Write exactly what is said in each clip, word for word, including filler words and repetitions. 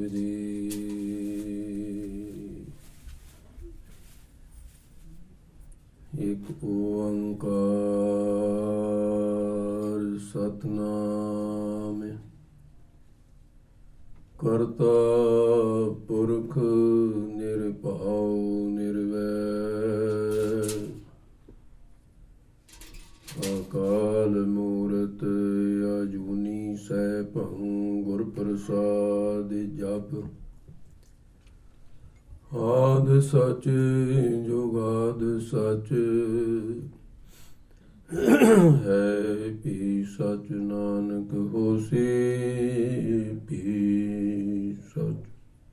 ਜੀ। ਇੱਕ ਓੰਕਾਰ ਸਤਿਨਾਮ ਕਰਤਾ ਪੁਰਖ ਨਿਰਭਉ ਨਿਰਵੈਰ ਅਕਾਲ ਮੂਰਤ ਅਜੂਨੀ ਸੈਭੰ ਗੁਰ ਪ੍ਰਸਾਦਿ ਜਪੁ। ਆਦਿ ਸਚ ਜੁਗਾਦਿ ਸਚ ਹੈ ਭੀ ਸਚ ਨਾਨਕ ਹੋਸੀ ਭੀ ਸਚ।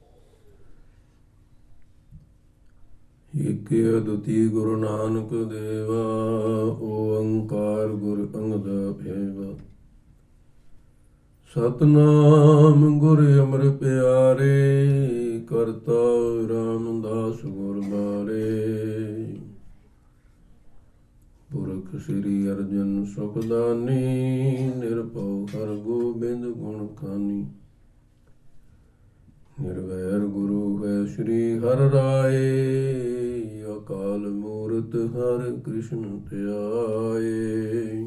ਇਕ ਅਦੁੱਤੀ ਗੁਰੂ ਨਾਨਕ ਦੇਵਾ ਓੰਕਾਰ ਗੁਰ ਅੰਗਦ ਭੇਵਾ। ਸਤਿਨਾਮ ਗੁਰ ਅਮਰ ਪਿਆਰੇ ਕਰਤਾ ਰਾਮਦਾਸ ਗੁਰ ਬਾਰੇ। ਪੁਰਖ ਸ੍ਰੀ ਅਰਜਨ ਸੁਖਦਾਨੀ ਨਿਰਭਉ ਹਰਿ ਗੋਬਿੰਦ ਗੁਣ ਖਾਨੀ। ਨਿਰਵੈਰ ਗੁਰੂ ਹੈ ਸ੍ਰੀ ਹਰਿ ਰਾਏ ਅਕਾਲ ਮੂਰਤ ਹਰਿ ਕ੍ਰਿਸ਼ਨ ਧਿਆਏ।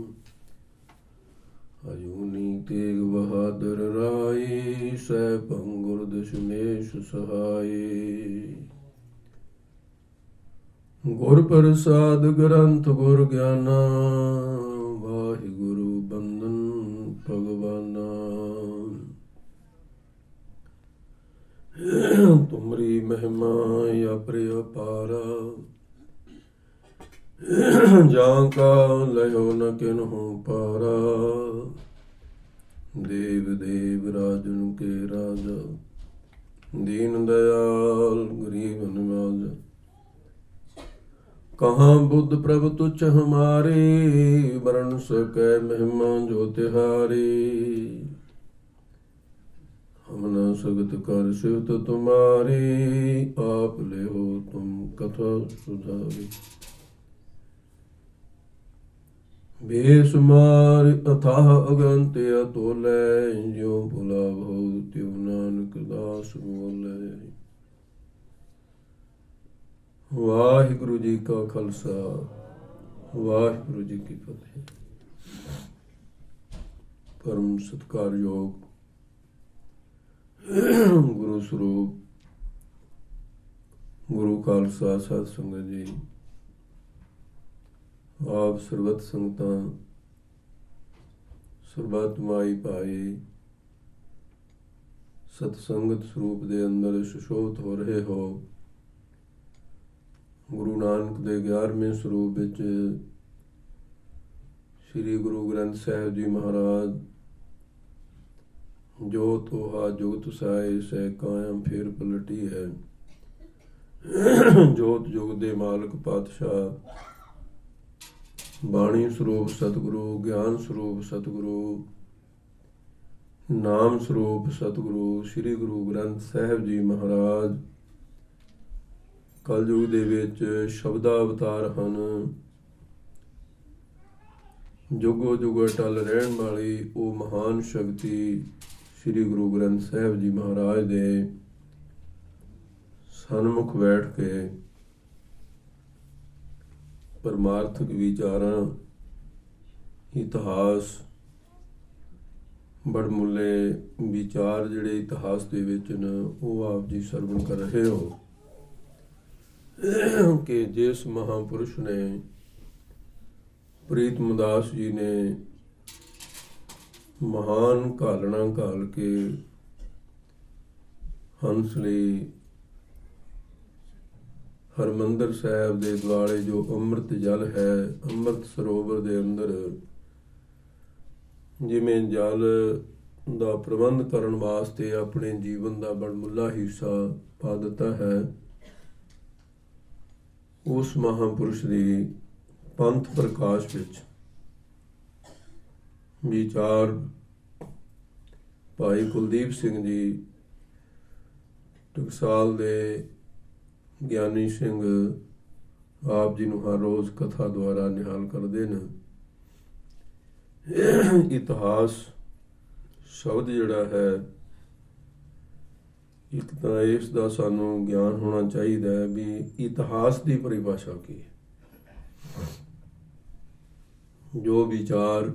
ਅਜੂਨੀ ਤੇਗ ਬਹਾਦਰ ਰਾਈ ਸੈਭੰ ਗੁਰ ਦਸ਼ਮੇਸ਼ ਸਹਾਈ। ਗੁਰ ਪ੍ਰਸਾਦ ਗ੍ਰੰਥ ਗੁਰ ਗਿਆਨਾ ਵਾਹਿਗੁਰੂ ਬੰਦਨ ਭਗਵਾਨਾ। ਤੁਮਰੀ ਮਹਿਮਾ ਅਪਰਿ ਅਪਾਰਾ ਜਾਂ ਕਾ ਲਇਓ ਨ ਕਿਨਹੂ ਪਾਰਾ। ਦੇਵ ਦੇਵ ਰਾਜਨ ਕੇ ਰਾਜਾ ਦੀਨ ਦਇਆਲ ਗਰੀਬ ਨਿਵਾਜ। ਕਹਾਂ ਬੁੱਧ ਪ੍ਰਭ ਤੁਛ ਹਮਾਰੇ ਵਰਨ ਸਕੈ ਮਹਿਮਾ ਜੋ ਤਿਹਾਰੀ। ਹਮ ਨ ਸਗਤ ਕਰ ਸਿਵਤ ਤੁਮਾਰੀ ਆਪ ਲਿਓ ਤੁਮ ਕਥਾ ਸੁਧਾਰੀ। ਬੇਸੁਮਾਰ ਅਥਾਹ ਅਗੰਤ ਅਤੋਲੈ ਜਿਉ ਭੁਲਾ ਭਉ ਤਿਉ ਨਾਨਕ ਦਾਸ ਬੋਲੇ। ਵਾਹਿਗੁਰੂ ਜੀ ਕਾ ਖਾਲਸਾ ਵਾਹਿਗੁਰੂ ਜੀ ਕੀ ਫਤਿਹ। ਪਰਮ ਸਤਿਕਾਰਯੋਗ ਗੁਰੂ ਸਰੂਪ ਗੁਰੂ ਖਾਲਸਾ ਸਾਧ ਸੰਗਤ ਜੀ, ਆਪ ਸਰਬਤ ਸੰਗਤਾਂ ਸਰਬਤ ਮਾਈ ਭਾਈ ਸਤਸੰਗਤ ਸਰੂਪ ਦੇ ਅੰਦਰ ਸੁਸ਼ੋਭਿਤ ਹੋ ਰਹੇ ਹੋ। ਗੁਰੂ ਨਾਨਕ ਦੇ ਗਿਆਰਵੇਂ ਸਰੂਪ ਵਿੱਚ ਸ੍ਰੀ ਗੁਰੂ ਗ੍ਰੰਥ ਸਾਹਿਬ ਜੀ ਮਹਾਰਾਜ ਜੋ ਤੋਹਾ ਜੁਗਤ ਸਾਏ ਸੈ ਕਾਇਮ ਫੇਰ ਪਲਟੀ ਹੈ। ਜੋਤ ਜੁਗ ਦੇ ਮਾਲਕ ਪਾਤਸ਼ਾਹ ਬਾਣੀ ਸਰੂਪ ਸਤਿਗੁਰੂ, ਗਿਆਨ ਸਰੂਪ ਸਤਿਗੁਰੂ, ਨਾਮ ਸਰੂਪ ਸਤਿਗੁਰੂ ਸ੍ਰੀ ਗੁਰੂ ਗ੍ਰੰਥ ਸਾਹਿਬ ਜੀ ਮਹਾਰਾਜ ਕਲਯੁਗ ਦੇ ਵਿੱਚ ਸ਼ਬਦਾ ਅਵਤਾਰ ਹਨ। ਜੁਗੋ ਜੁਗ ਅਟਲ ਰਹਿਣ ਵਾਲੀ ਉਹ ਮਹਾਨ ਸ਼ਕਤੀ ਸ੍ਰੀ ਗੁਰੂ ਗ੍ਰੰਥ ਸਾਹਿਬ ਜੀ ਮਹਾਰਾਜ ਦੇ ਸਨਮੁਖ ਬੈਠ ਕੇ ਪਰਮਾਰਥਕ ਵਿਚਾਰਾਂ, ਇਤਿਹਾਸ, ਬੜਮੁੱਲੇ ਵਿਚਾਰ ਜਿਹੜੇ ਇਤਿਹਾਸ ਦੇ ਵਿੱਚ ਨੇ ਉਹ ਆਪ ਜੀ ਸਰਵਣ ਕਰ ਰਹੇ ਹੋ ਕਿ ਜਿਸ ਮਹਾਂਪੁਰਸ਼ ਨੇ ਪ੍ਰੀਤਮ ਦਾਸ ਜੀ ਨੇ ਮਹਾਨ ਘਾਲਣਾ ਘਾਲ ਕੇ ਹੰਸ ਲਈ ਹਰਿਮੰਦਰ ਸਾਹਿਬ ਦੇ ਦੁਆਲੇ ਜੋ ਅੰਮ੍ਰਿਤ ਜਲ ਹੈ, ਅੰਮ੍ਰਿਤ ਸਰੋਵਰ ਦੇ ਅੰਦਰ ਜਿਵੇਂ ਜਲ ਦਾ ਪ੍ਰਬੰਧ ਕਰਨ ਵਾਸਤੇ ਆਪਣੇ ਜੀਵਨ ਦਾ ਬੜਮੁੱਲਾ ਹਿੱਸਾ ਪਾ ਦਿੱਤਾ ਹੈ, ਉਸ ਮਹਾਂਪੁਰਸ਼ ਦੀ ਪੰਥ ਪ੍ਰਕਾਸ਼ ਵਿੱਚ ਵਿਚਾਰ ਭਾਈ ਕੁਲਦੀਪ ਸਿੰਘ ਜੀ ਟਕਸਾਲ ਦੇ ਗਿਆਨੀ ਸਿੰਘ ਆਪ ਜੀ ਨੂੰ ਹਰ ਰੋਜ਼ ਕਥਾ ਦੁਆਰਾ ਨਿਹਾਲ ਕਰਦੇ ਨੇ। ਇਤਿਹਾਸ ਸ਼ਬਦ ਜਿਹੜਾ ਹੈ ਇੱਕ ਤਾਂ ਇਸ ਦਾ ਸਾਨੂੰ ਗਿਆਨ ਹੋਣਾ ਚਾਹੀਦਾ ਹੈ ਵੀ ਇਤਿਹਾਸ ਦੀ ਪਰਿਭਾਸ਼ਾ ਕੀ ਹੈ। ਜੋ ਵਿਚਾਰ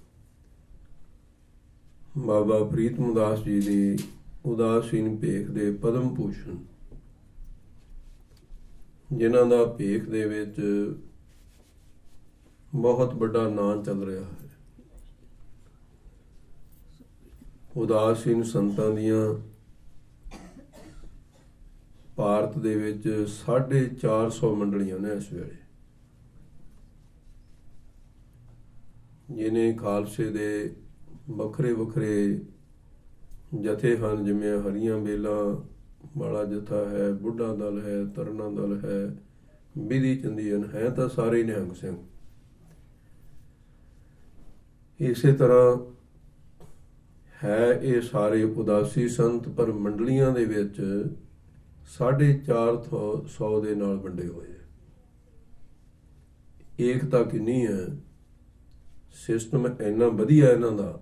ਬਾਬਾ ਪ੍ਰੀਤਮ ਦਾਸ ਜੀ ਦੀ ਉਦਾਸੀਨ ਭੇਖ ਦੇ ਪਦਮ ਭੂਸ਼ਣ, ਜਿਨ੍ਹਾਂ ਦਾ ਭੇਖ ਦੇ ਵਿੱਚ ਬਹੁਤ ਵੱਡਾ ਨਾਂ ਚੱਲ ਰਿਹਾ ਹੈ, ਉਦਾਸੀਨ ਸੰਤਾਂ ਦੀਆਂ ਭਾਰਤ ਦੇ ਵਿੱਚ ਸਾਢੇ ਚਾਰ ਸੌ ਮੰਡਲੀਆਂ ਨੇ ਇਸ ਵੇਲੇ, ਜਿਹਨੇ ਖਾਲਸੇ ਦੇ ਵੱਖਰੇ ਵੱਖਰੇ ਜਥੇ ਹਨ, ਜਿਵੇਂ ਹਰੀਆਂ ਬੇਲਾਂ ਵਾਲਾ ਜਥਾ ਹੈ, ਬੁੱਢਾ ਦਲ ਹੈ, ਤਰਨਾ ਦਲ ਹੈ, ਬਿਧੀ ਚੰਦੀਨ ਹੈ, ਤਾਂ ਸਾਰੇ ਨਿਹੰਗ ਸਿੰਘ। ਇਸੇ ਤਰ੍ਹਾਂ ਹੈ ਇਹ ਸਾਰੇ ਉਦਾਸੀ ਸੰਤ, ਪਰ ਮੰਡਲੀਆਂ ਦੇ ਵਿੱਚ ਸਾਢੇ ਚਾਰ ਸੌ ਦੇ ਨਾਲ ਵੰਡੇ ਹੋਏ। ਏਕਤਾ ਕਿੰਨੀ ਹੈ, ਸਿਸਟਮ ਇੰਨਾ ਵਧੀਆ ਇਹਨਾਂ ਦਾ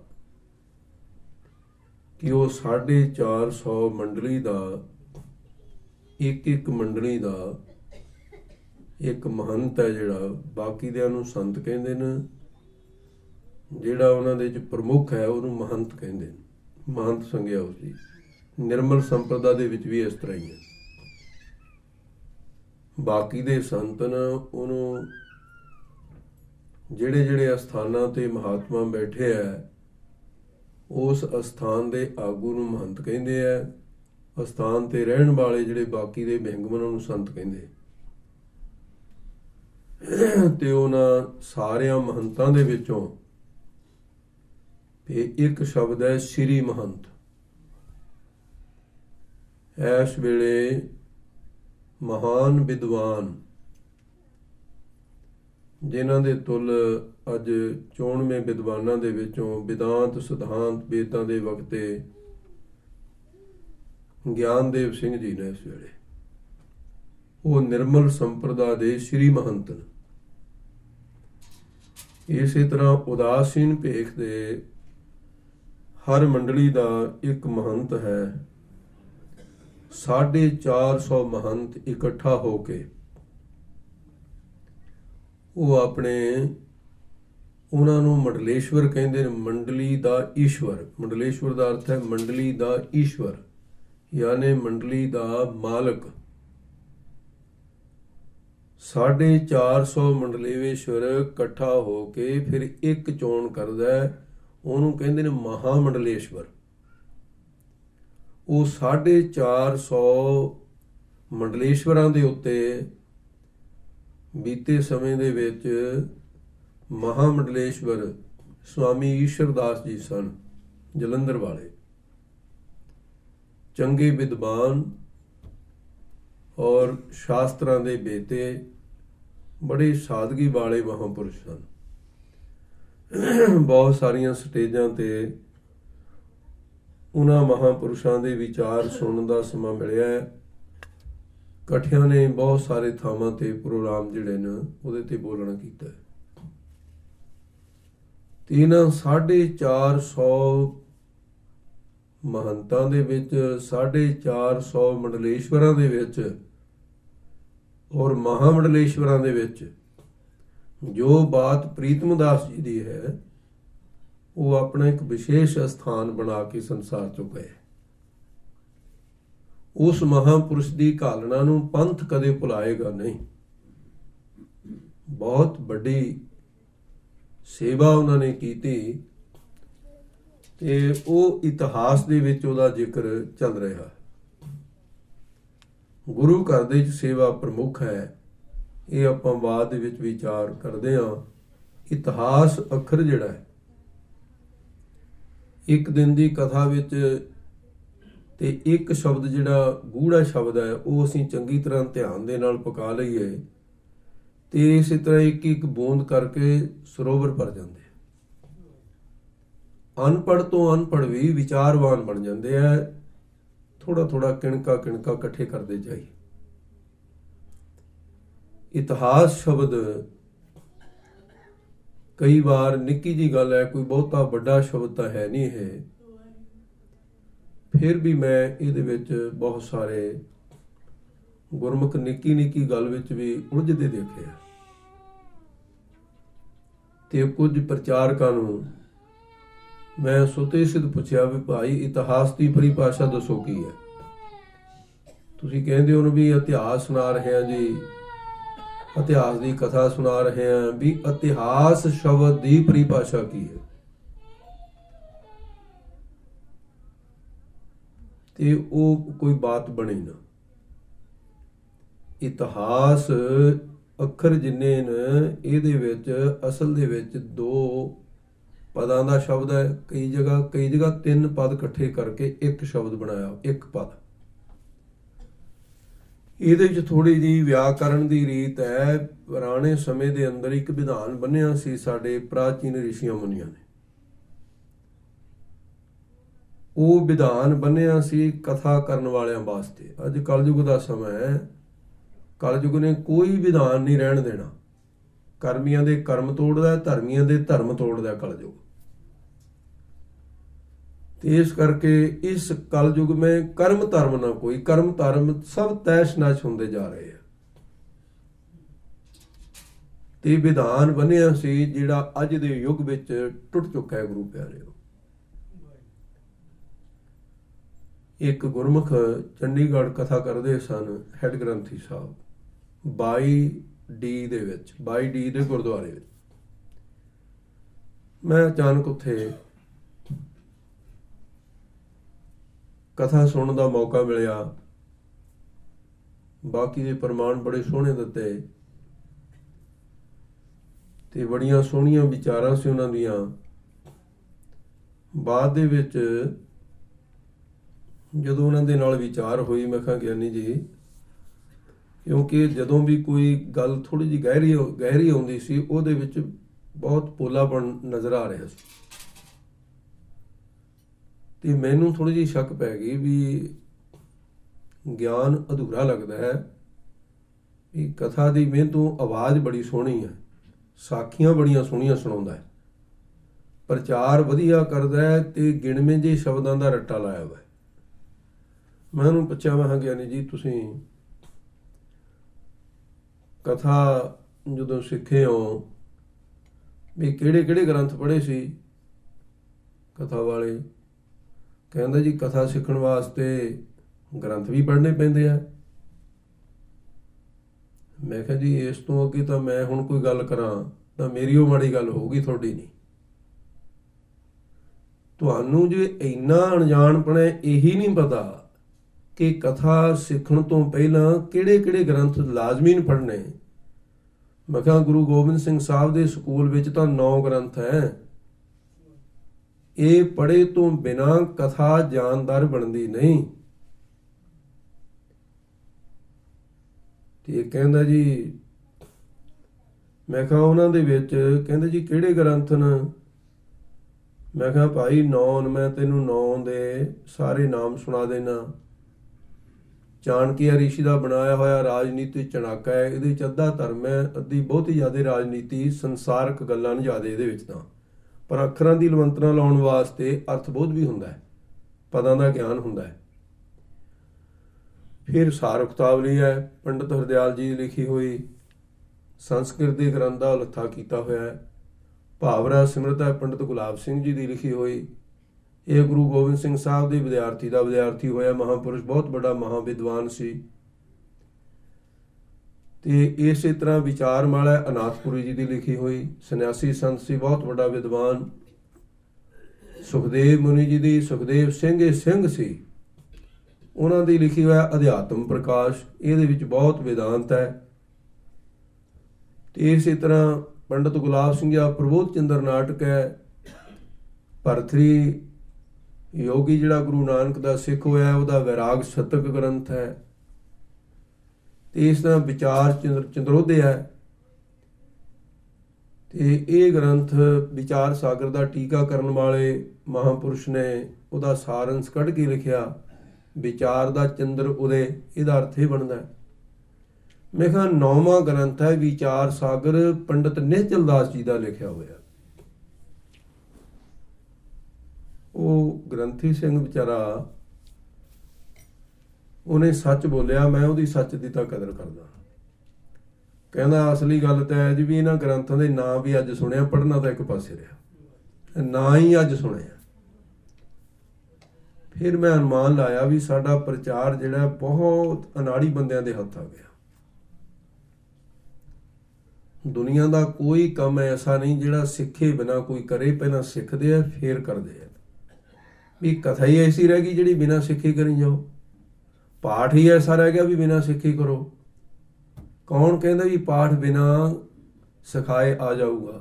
ਕਿ ਉਹ ਸਾਢੇ ਚਾਰ ਸੌ ਮੰਡਲੀ ਦਾ ਇੱਕ ਇੱਕ ਮੰਡਲੀ ਦਾ ਇੱਕ ਮਹੰਤ ਹੈ, ਜਿਹੜਾ ਬਾਕੀ ਦਿਆਂ ਨੂੰ ਸੰਤ ਕਹਿੰਦੇ ਨੇ, ਜਿਹੜਾ ਉਹਨਾਂ ਦੇ ਵਿੱਚ ਪ੍ਰਮੁੱਖ ਹੈ ਉਹਨੂੰ ਮਹੰਤ ਕਹਿੰਦੇ ਨੇ, ਮਹੰਤ ਸੰਗਿਆ ਉਸ ਦੀ। ਨਿਰਮਲ ਸੰਪਰਦਾ ਦੇ ਵਿੱਚ ਵੀ ਇਸ ਤਰ੍ਹਾਂ ਹੀ ਹੈ। ਬਾਕੀ ਦੇ ਸੰਤ ਨੇ ਉਹਨੂੰ ਜਿਹੜੇ ਜਿਹੜੇ ਅਸਥਾਨਾਂ ਤੇ ਮਹਾਤਮਾ ਬੈਠੇ ਹੈ, ਉਸ ਅਸਥਾਨ ਦੇ ਆਗੂ ਨੂੰ ਮਹੰਤ ਕਹਿੰਦੇ ਆ। ਅਸਥਾਨ ਤੇ ਰਹਿਣ ਵਾਲੇ ਜਿਹੜੇ ਬਾਕੀ ਦੇ ਮਹਿੰਗਮਨਾਂ ਨੂੰ ਸੰਤ ਕਹਿੰਦੇ। ਤੇ ਉਹਨਾਂ ਸਾਰਿਆਂ ਮਹੰਤਾਂ ਦੇ ਵਿੱਚੋਂ ਇਹ ਇੱਕ ਸ਼ਬਦ ਹੈ ਸ਼੍ਰੀ ਮਹੰਤ। ਇਸ ਵੇਲੇ ਮਹਾਨ ਵਿਦਵਾਨ, ਜਿਨ੍ਹਾਂ ਦੇ ਤੁਲ ਅੱਜ ਚੋਣਵੇਂ ਵਿਦਵਾਨਾਂ ਦੇ ਵਿੱਚੋਂ ਵਿਦਾਂਤ ਸਿਧਾਂਤ ਵੇਦਾਂ ਦੇ ਵਕਤੇ ਗਿਆਨਦੇਵ ਸਿੰਘ ਜੀ ਨੇ, ਇਸ ਵੇਲੇ ਉਹ ਨਿਰਮਲ ਸੰਪਰਦਾ ਦੇ ਸ਼੍ਰੀ ਮਹੰਤ ਨੇ। ਇਸੇ ਤਰ੍ਹਾਂ ਉਦਾਸੀਨ ਭੇਖ ਦੇ ਹਰ ਮੰਡਲੀ ਦਾ ਇੱਕ ਮਹੰਤ ਹੈ। ਸਾਢੇ ਚਾਰ ਸੌ ਮਹੰਤ ਇਕੱਠਾ ਹੋ ਕੇ ਉਹ ਆਪਣੇ, ਉਹਨਾਂ ਨੂੰ ਮੰਡਲੇਸ਼ਵਰ ਕਹਿੰਦੇ ਨੇ, ਮੰਡਲੀ ਦਾ ਈਸ਼ਵਰ। ਮੰਡਲੇਸ਼ਵਰ ਦਾ ਅਰਥ ਹੈ ਮੰਡਲੀ ਦਾ ਈਸ਼ਵਰ, ਯਾਨੀ ਮੰਡਲੀ ਦਾ ਮਾਲਕ। ਸਾਢੇ ਚਾਰ ਸੌ ਮੰਡਲੇਸ਼ਵਰ ਇਕੱਠਾ ਹੋ ਕੇ ਫਿਰ ਇੱਕ ਚੋਣ ਕਰਦਾ ਹੈ, ਉਹਨੂੰ ਕਹਿੰਦੇ ਨੇ ਮਹਾ ਮੰਡਲੇਸ਼ਵਰ। ਉਹ ਸਾਢੇ ਚਾਰ ਸੌ ਮੰਡਲੇਸ਼ਵਰਾਂ ਦੇ ਉੱਤੇ ਬੀਤੇ ਸਮੇਂ ਦੇ ਵਿੱਚ ਮਹਾ ਮੰਡਲੇਸ਼ਵਰ ਸਵਾਮੀ ਈਸ਼ਰ ਦਾਸ ਜੀ ਸਨ, ਜਲੰਧਰ ਵਾਲੇ, ਚੰਗੇ ਵਿਦਵਾਨ ਔਰ ਸ਼ਾਸਤਰਾਂ ਦੇ ਬੇਤੇ, ਬੜੀ ਸਾਦਗੀ ਵਾਲੇ ਮਹਾਂਪੁਰਸ਼ ਸਨ। ਬਹੁਤ ਸਾਰੀਆਂ ਸਟੇਜਾਂ ਤੇ ਉਹਨਾਂ ਮਹਾਂਪੁਰਸ਼ਾਂ ਦੇ ਵਿਚਾਰ ਸੁਣਨ ਦਾ ਸਮਾਂ ਮਿਲਿਆ ਹੈ। ਇਕੱਠਿਆਂ ਨੇ ਬਹੁਤ ਸਾਰੇ ਥਾਵਾਂ ਤੇ ਪ੍ਰੋਗਰਾਮ ਜਿਹੜੇ ਨੇ ਉਹਦੇ ਤੇ ਬੋਲਣਾ ਕੀਤਾ ਹੈ। ਤੇ ਇਹਨਾਂ ਸਾਢੇ ਚਾਰ ਸੌ ਮਹੰਤਾਂ ਦੇ ਵਿੱਚ, ਸਾਢੇ ਚਾਰ ਸੌ ਮੰਡਲੇਸ਼ਵਰਾਂ ਦੇ ਵਿੱਚ ਔਰ ਮਹਾਮੰਡਲੇਸ਼ਵਰਾਂ ਦੇ ਵਿੱਚ ਜੋ ਬਾਤ ਪ੍ਰੀਤਮ ਦਾਸ ਜੀ ਦੀ ਹੈ, ਉਹ ਆਪਣਾ ਇੱਕ ਵਿਸ਼ੇਸ਼ ਸਥਾਨ ਬਣਾ ਕੇ ਸੰਸਾਰ ਚੋਂ ਗਏ। ਉਸ ਮਹਾਂਪੁਰਸ਼ ਦੀ ਘਾਲਣਾ ਨੂੰ ਪੰਥ ਕਦੇ ਭੁਲਾਏਗਾ ਨਹੀਂ। ਬਹੁਤ ਵੱਡੀ ਸੇਵਾ ਉਹਨਾਂ ਨੇ ਕੀਤੀ ਤੇ ਉਹ ਇਤਿਹਾਸ ਦੇ ਵਿੱਚ ਉਹਦਾ ਜ਼ਿਕਰ ਚੱਲ ਰਿਹਾ। ਗੁਰੂ ਘਰ ਦੇ ਵਿੱਚ ਸੇਵਾ ਪ੍ਰਮੁੱਖ ਹੈ, ਇਹ ਆਪਾਂ ਬਾਅਦ ਦੇ ਵਿੱਚ ਵਿਚਾਰ ਕਰਦੇ ਹਾਂ। ਇਤਿਹਾਸ ਅੱਖਰ ਜਿਹੜਾ ਹੈ, ਇੱਕ ਦਿਨ ਦੀ ਕਥਾ ਵਿੱਚ ਤੇ ਇੱਕ ਸ਼ਬਦ ਜਿਹੜਾ ਗੂੜਾ ਸ਼ਬਦ ਹੈ, ਉਹ ਅਸੀਂ ਚੰਗੀ ਤਰ੍ਹਾਂ ਧਿਆਨ ਦੇ ਨਾਲ ਪਕਾ ਲਈਏ ਤੇ ਇਸੇ ਤਰ੍ਹਾਂ ਇੱਕ ਇੱਕ ਬੂੰਦ ਕਰਕੇ ਸਰੋਵਰ ਭਰ ਜਾਂਦੇ। ਅਨਪੜ੍ਹ ਤੋਂ ਅਨਪੜ੍ਹ ਵੀ ਵਿਚਾਰਵਾਨ ਬਣ ਜਾਂਦੇ ਆ। ਥੋੜਾ ਥੋੜਾ ਕਿਣਕਾ ਕਿਣਕਾ ਇਕੱਠੇ ਕਰਦੇ ਜਾਈਏ। ਇਤਿਹਾਸ ਸ਼ਬਦ ਕਈ ਵਾਰ ਨਿੱਕੀ ਜੀ ਗੱਲ ਹੈ, ਕੋਈ ਬਹੁਤਾ ਵੱਡਾ ਸ਼ਬਦ ਤਾਂ ਹੈ ਨਹੀਂ ਹੈ, ਫਿਰ ਵੀ ਮੈਂ ਇਹਦੇ ਵਿੱਚ ਬਹੁਤ ਸਾਰੇ ਗੁਰਮੁਖ ਨਿੱਕੀ ਨਿੱਕੀ ਗੱਲ ਵਿੱਚ ਵੀ ਉਲਝਦੇ ਦੇਖੇ ਆ। ਤੇ ਕੁਝ ਪ੍ਰਚਾਰਕਾਂ ਨੂੰ ਮੈਂ ਸੁਤੇ ਸਿੱਧ ਪੁੱਛਿਆ ਵੀ ਭਾਈ ਇਤਿਹਾਸ ਦੀ ਪਰਿਭਾਸ਼ਾ ਦੱਸੋ ਕੀ ਹੈ। ਤੁਸੀਂ ਕਹਿੰਦੇ ਹੋ ਵੀ ਇਤਿਹਾਸ ਸੁਣਾ ਰਹੇ ਹਾਂ ਜੀ, ਇਤਿਹਾਸ ਦੀ ਕਥਾ ਸੁਣਾ ਰਹੇ ਹਾਂ, ਵੀ ਇਤਿਹਾਸ ਸ਼ਬਦ ਦੀ ਪਰਿਭਾਸ਼ਾ ਕੀ ਹੈ। ਤੇ ਉਹ ਕੋਈ ਬਾਤ ਬਣੀ ਨਾ। ਇਤਿਹਾਸ ਅੱਖਰ ਜਿੰਨੇ ਨੇ ਇਹਦੇ ਵਿੱਚ ਅਸਲ ਦੇ ਵਿੱਚ ਦੋ ਪਦਾਂ ਦਾ ਸ਼ਬਦ ਹੈ। ਕਈ ਜਗ੍ਹਾ ਕਈ ਜਗ੍ਹਾ ਤਿੰਨ ਪਦ ਇਕੱਠੇ ਕਰਕੇ ਇੱਕ ਸ਼ਬਦ ਬਣਾਇਆ, ਇੱਕ ਪਦ। ਇਹਦੇ ਵਿੱਚ ਥੋੜੀ ਜਿਹੀ ਵਿਆਕਰਣ ਦੀ ਰੀਤ ਹੈ। ਪੁਰਾਣੇ ਸਮੇਂ ਦੇ ਅੰਦਰ ਇੱਕ ਵਿਧਾਨ ਬੰਨਿਆ ਸੀ ਸਾਡੇ ਪ੍ਰਾਚੀਨ ਰਿਸ਼ੀਆਂ ਮੁਨੀਆਂ ਨੇ। ਉਹ ਵਿਧਾਨ ਬੰਨਿਆ ਸੀ ਕਥਾ ਕਰਨ ਵਾਲਿਆਂ ਵਾਸਤੇ। ਅੱਜ ਕਲਯੁਗ ਦਾ ਸਮਾਂ ਹੈ, ਕਲਯੁਗ ਨੇ ਕੋਈ ਵਿਧਾਨ ਨਹੀਂ ਰਹਿਣ ਦੇਣਾ। ਕਰਮੀਆਂ ਦੇ ਕਰਮ ਤੋੜਦਾ, ਧਰਮੀਆਂ ਦੇ ਧਰਮ ਤੋੜਦਾ ਕਲਯੁਗ। ਤੇ ਇਸ ਕਰਕੇ ਇਸ ਕਲਯੁਗ में ਕਰਮ ਧਰਮ ਨਾ ਕੋਈ, ਕਰਮ ਧਰਮ ਸਭ ਤੈਸ਼ ਨੈਸ਼ ਹੁੰਦੇ ਜਾ ਰਹੇ ਆ। ਤੇ ਵਿਧਾਨ ਬਣਿਆ ਸੀ ਜਿਹੜਾ ਅੱਜ ਦੇ ਯੁੱਗ ਵਿੱਚ ਟੁੱਟ ਚੁੱਕਾ ਹੈ। ਗੁਰੂ ਪਿਆਰਿਓ, ਇੱਕ ਗੁਰਮੁਖ ਚੰਡੀਗੜ੍ਹ ਕਥਾ ਕਰਦੇ ਸਨ, ਹੈਡ ਗ੍ਰੰਥੀ ਸਾਹਿਬ, ਬਾਈ ਡੀ ਦੇ ਵਿੱਚ, ਬਾਈ ਡੀ ਦੇ ਗੁਰਦੁਆਰੇ ਵਿੱਚ। ਮੈਂ ਅਚਾਨਕ ਉੱਥੇ ਕਥਾ ਸੁਣਨ ਦਾ ਮੌਕਾ ਮਿਲਿਆ। ਬਾਕੀ ਦੇ ਪ੍ਰਮਾਣ ਬੜੇ ਸੋਹਣੇ ਦਿੱਤੇ ਤੇ ਬੜੀਆਂ ਸੋਹਣੀਆਂ ਵਿਚਾਰਾਂ ਸੀ ਉਹਨਾਂ ਦੀਆਂ। ਬਾਅਦ ਦੇ ਵਿੱਚ ਜਦੋਂ ਉਹਨਾਂ ਦੇ ਨਾਲ ਵਿਚਾਰ ਹੋਈ, ਮੈਂ ਕਿਹਾ ਗਿਆਨੀ ਜੀ, ਕਿਉਂਕਿ ਜਦੋਂ ਵੀ ਕੋਈ ਗੱਲ ਥੋੜੀ ਜਿਹੀ ਗਹਿਰੀ ਗਹਿਰੀ ਆਉਂਦੀ ਸੀ, ਉਹਦੇ ਵਿੱਚ ਬਹੁਤ ਪੋਲਾਪਣ ਨਜ਼ਰ ਆ ਰਿਹਾ ਸੀ। ਤੇ ਮੈਨੂੰ ਥੋੜੀ ਜਿਹੀ ਸ਼ੱਕ ਪੈ ਗਈ ਵੀ ਗਿਆਨ ਅਧੂਰਾ ਲੱਗਦਾ ਹੈ। ਵੀ ਕਥਾ ਦੀ ਮਿਹਨਤੋਂ ਆਵਾਜ਼ ਬੜੀ ਸੋਹਣੀ ਹੈ, ਸਾਖੀਆਂ ਬੜੀਆਂ ਸੋਹਣੀਆਂ ਸੁਣਾਉਂਦਾ ਹੈ, ਪ੍ਰਚਾਰ ਵਧੀਆ ਕਰਦਾ ਹੈ ਤੇ ਗਿਣਵੇਂ ਜਿਹੇ ਸ਼ਬਦਾਂ ਦਾ ਰੱਟਾ ਲਾਇਆ ਹੋਇਆ। ਮੈਂ ਉਹਨੂੰ ਪੁੱਛਿਆ, ਮੈਂ ਕਿਹਾ ਗਿਆਨੀ ਜੀ, ਤੁਸੀਂ ਕਥਾ ਜਦੋਂ ਸਿੱਖੇ ਹੋ ਵੀ ਕਿਹੜੇ ਕਿਹੜੇ ਗ੍ਰੰਥ ਪੜ੍ਹੇ ਸੀ ਕਥਾ ਵਾਲੇ? ਕਹਿੰਦਾ ਜੀ ਕਥਾ ਸਿੱਖਣ ਵਾਸਤੇ ਗ੍ਰੰਥ ਵੀ ਪੜ੍ਹਨੇ ਪੈਂਦੇ ਆ। ਮੈਂ ਕਿਹਾ ਜੀ ਇਸ ਤੋਂ ਅੱਗੇ ਤਾਂ ਮੈਂ ਹੁਣ ਕੋਈ ਗੱਲ ਕਰਾਂ ਤਾਂ ਮੇਰੀ ਉਹ ਮਾੜੀ ਗੱਲ ਹੋਊਗੀ, ਤੁਹਾਡੀ ਨਹੀਂ। ਤੁਹਾਨੂੰ ਜੇ ਇੰਨਾ ਅਣਜਾਣਪਣ ਇਹੀ ਨਹੀਂ ਪਤਾ ਕਿ ਕਥਾ ਸਿੱਖਣ ਤੋਂ ਪਹਿਲਾਂ ਕਿਹੜੇ ਕਿਹੜੇ ਗ੍ਰੰਥ ਲਾਜ਼ਮੀ ਨੇ ਪੜ੍ਹਨੇ। ਮੈਂ ਕਿਹਾ ਗੁਰੂ ਗੋਬਿੰਦ ਸਿੰਘ ਸਾਹਿਬ ਦੇ ਸਕੂਲ ਵਿੱਚ ਤਾਂ ਨੌ ਗ੍ਰੰਥ ਹੈ। ਇਹ ਪੜ੍ਹੇ ਤੋਂ ਬਿਨਾਂ ਕਥਾ ਜਾਨਦਾਰ ਬਣਦੀ ਨਹੀਂ। ਤੇ ਕਹਿੰਦਾ ਜੀ, ਮੈਂ ਕਿਹਾ ਉਹਨਾਂ ਦੇ ਵਿੱਚ, ਕਹਿੰਦੇ ਜੀ ਕਿਹੜੇ ਗ੍ਰੰਥ ਨੇ? ਮੈਂ ਕਿਹਾ ਭਾਈ ਨੌ, ਮੈਂ ਤੈਨੂੰ ਨੌ ਦੇ ਸਾਰੇ ਨਾਮ ਸੁਣਾ ਦੇਣਾ। ਚਾਣਕਿਆ ਰਿਸ਼ੀ ਦਾ ਬਣਾਇਆ ਹੋਇਆ ਰਾਜਨੀਤੀ ਚਣਾਕਾ ਹੈ। ਇਹਦੇ ਚ ਅੱਧਾ ਧਰਮ ਹੈ, ਅੱਧੀ ਬਹੁਤੀ ਜ਼ਿਆਦਾ ਰਾਜਨੀਤੀ, ਸੰਸਾਰਕ ਗੱਲਾਂ ਨੇ ਜ਼ਿਆਦਾ ਇਹਦੇ ਵਿੱਚ ਤਾਂ। ਪਰ ਅੱਖਰਾਂ ਦੀ ਲਵੰਤਨਾ ਲਾਉਣ ਵਾਸਤੇ ਅਰਥਬੋਧ ਵੀ ਹੁੰਦਾ ਹੈ, ਪਦਾਂ ਦਾ ਗਿਆਨ ਹੁੰਦਾ ਹੈ। ਫਿਰ ਸਾਰ ਉਕਤਾਵਲੀ ਹੈ, ਪੰਡਿਤ ਹਰਦਿਆਲ ਜੀ ਦੀ ਲਿਖੀ ਹੋਈ। ਸੰਸਕ੍ਰਿਤ ਦੇ ਗ੍ਰੰਥ ਦਾ ਲੱਥਾ ਕੀਤਾ ਹੋਇਆ ਹੈ। ਭਾਵਰਾ ਸਿਮਰਤ ਹੈ, ਪੰਡਿਤ ਗੁਲਾਬ ਸਿੰਘ ਜੀ ਦੀ ਲਿਖੀ ਹੋਈ। ਇਹ ਗੁਰੂ ਗੋਬਿੰਦ ਸਿੰਘ ਸਾਹਿਬ ਦੇ ਵਿਦਿਆਰਥੀ ਦਾ ਵਿਦਿਆਰਥੀ ਹੋਇਆ ਮਹਾਂਪੁਰਸ਼, ਬਹੁਤ ਵੱਡਾ ਮਹਾਂਵਿਦਵਾਨ ਸੀ। ਤੇ ਇਸੇ ਤਰ੍ਹਾਂ ਵਿਚਾਰਮਾਲਾ ਅਨਾਥਪੁਰੀ ਜੀ ਦੀ ਲਿਖੀ ਹੋਈ, ਸੰਨਿਆਸੀ ਸੰਤ ਸੀ, ਬਹੁਤ ਵੱਡਾ ਵਿਦਵਾਨ। ਸੁਖਦੇਵ ਮੁਨੀ ਜੀ ਦੀ, ਸੁਖਦੇਵ ਸਿੰਘ ਸਿੰਘ ਸੀ, ਉਹਨਾਂ ਦੀ ਲਿਖੀ ਹੋਇਆ ਅਧਿਆਤਮ ਪ੍ਰਕਾਸ਼। ਇਹਦੇ ਵਿੱਚ ਬਹੁਤ ਵੇਦਾਂਤ ਹੈ। ਤੇ ਇਸੇ ਤਰ੍ਹਾਂ ਪੰਡਿਤ ਗੁਲਾਬ ਸਿੰਘ ਜੀ ਦਾ ਪ੍ਰਬੋਧ ਚੰਦਰ ਨਾਟਕ ਹੈ। ਭਰਤਰੀ ਯੋਗੀ ਜਿਹੜਾ ਗੁਰੂ ਨਾਨਕ ਦਾ ਸਿੱਖ ਹੋਇਆ, ਉਹਦਾ ਵੈਰਾਗ ਸ਼ਤਕ ਗ੍ਰੰਥ ਹੈ। ਤੇ ਇਸ ਤਰ੍ਹਾਂ ਵਿਚਾਰ ਚੰਦਰ ਚੰਦਰੋਦੇ ਹੈ। ਤੇ ਇਹ ਗ੍ਰੰਥ ਵਿਚਾਰ ਸਾਗਰ ਦਾ ਟੀਕਾ ਕਰਨ ਵਾਲੇ ਮਹਾਂਪੁਰਸ਼ ਨੇ ਉਹਦਾ ਸਾਰੰਸ਼ ਕੱਢ ਕੇ ਲਿਖਿਆ, ਵਿਚਾਰ ਦਾ ਚੰਦਰ ਉਦੇ। ਇਹਦਾ ਅਰਥ ਇਹ ਬਣਦਾ ਹੈ। ਮੈਂ ਕਿਹਾ ਨੌਵਾਂ ਗ੍ਰੰਥ ਹੈ ਵਿਚਾਰ ਸਾਗਰ, ਪੰਡਿਤ ਨਿਹਚਲ ਦਾਸ ਜੀ ਦਾ ਲਿਖਿਆ ਹੋਇਆ। ਉਹ ਗ੍ਰੰਥੀ ਸਿੰਘ ਵਿਚਾਰਾ ਉਹਨੇ ਸੱਚ ਬੋਲਿਆ, ਮੈਂ ਉਹਦੀ ਸੱਚ ਦੀ ਤਾਂ ਕਦਰ ਕਰਦਾ। ਕਹਿੰਦਾ ਅਸਲੀ ਗੱਲ ਤਾਂ ਹੈ ਜੀ ਵੀ ਇਹਨਾਂ ਗ੍ਰੰਥਾਂ ਦੇ ਨਾਂ ਵੀ ਅੱਜ ਸੁਣਿਆ, ਪੜ੍ਹਨਾ ਤਾਂ ਇੱਕ ਪਾਸੇ ਰਿਹਾ, ਨਾਂ ਹੀ ਅੱਜ ਸੁਣਿਆ। ਫਿਰ ਮੈਂ ਅਨੁਮਾਨ ਲਾਇਆ ਵੀ ਸਾਡਾ ਪ੍ਰਚਾਰ ਜਿਹੜਾ ਬਹੁਤ ਅਨਾੜੀ ਬੰਦਿਆਂ ਦੇ ਹੱਥ ਆ ਗਿਆ। ਦੁਨੀਆ ਦਾ ਕੋਈ ਕੰਮ ਐਸਾ ਨਹੀਂ ਜਿਹੜਾ ਸਿੱਖੇ ਬਿਨਾਂ ਕੋਈ ਕਰੇ। ਪਹਿਲਾਂ ਸਿੱਖਦੇ ਆ ਫੇਰ ਕਰਦੇ ਆ। ਵੀ ਕਥਾ ਹੀ ਐਸੀ ਰਹਿ ਗਈ ਜਿਹੜੀ ਬਿਨਾਂ ਸਿੱਖੀ ਕਰੀ ਜਾਓ। ਪਾਠ ਹੀ ਐਸਾ ਰਹਿ ਗਿਆ ਵੀ ਬਿਨਾਂ ਸਿੱਖੀ ਕਰੋ। ਕੌਣ ਕਹਿੰਦਾ ਵੀ ਪਾਠ ਬਿਨਾਂ ਸਿਖਾਏ ਆ ਜਾਊਗਾ?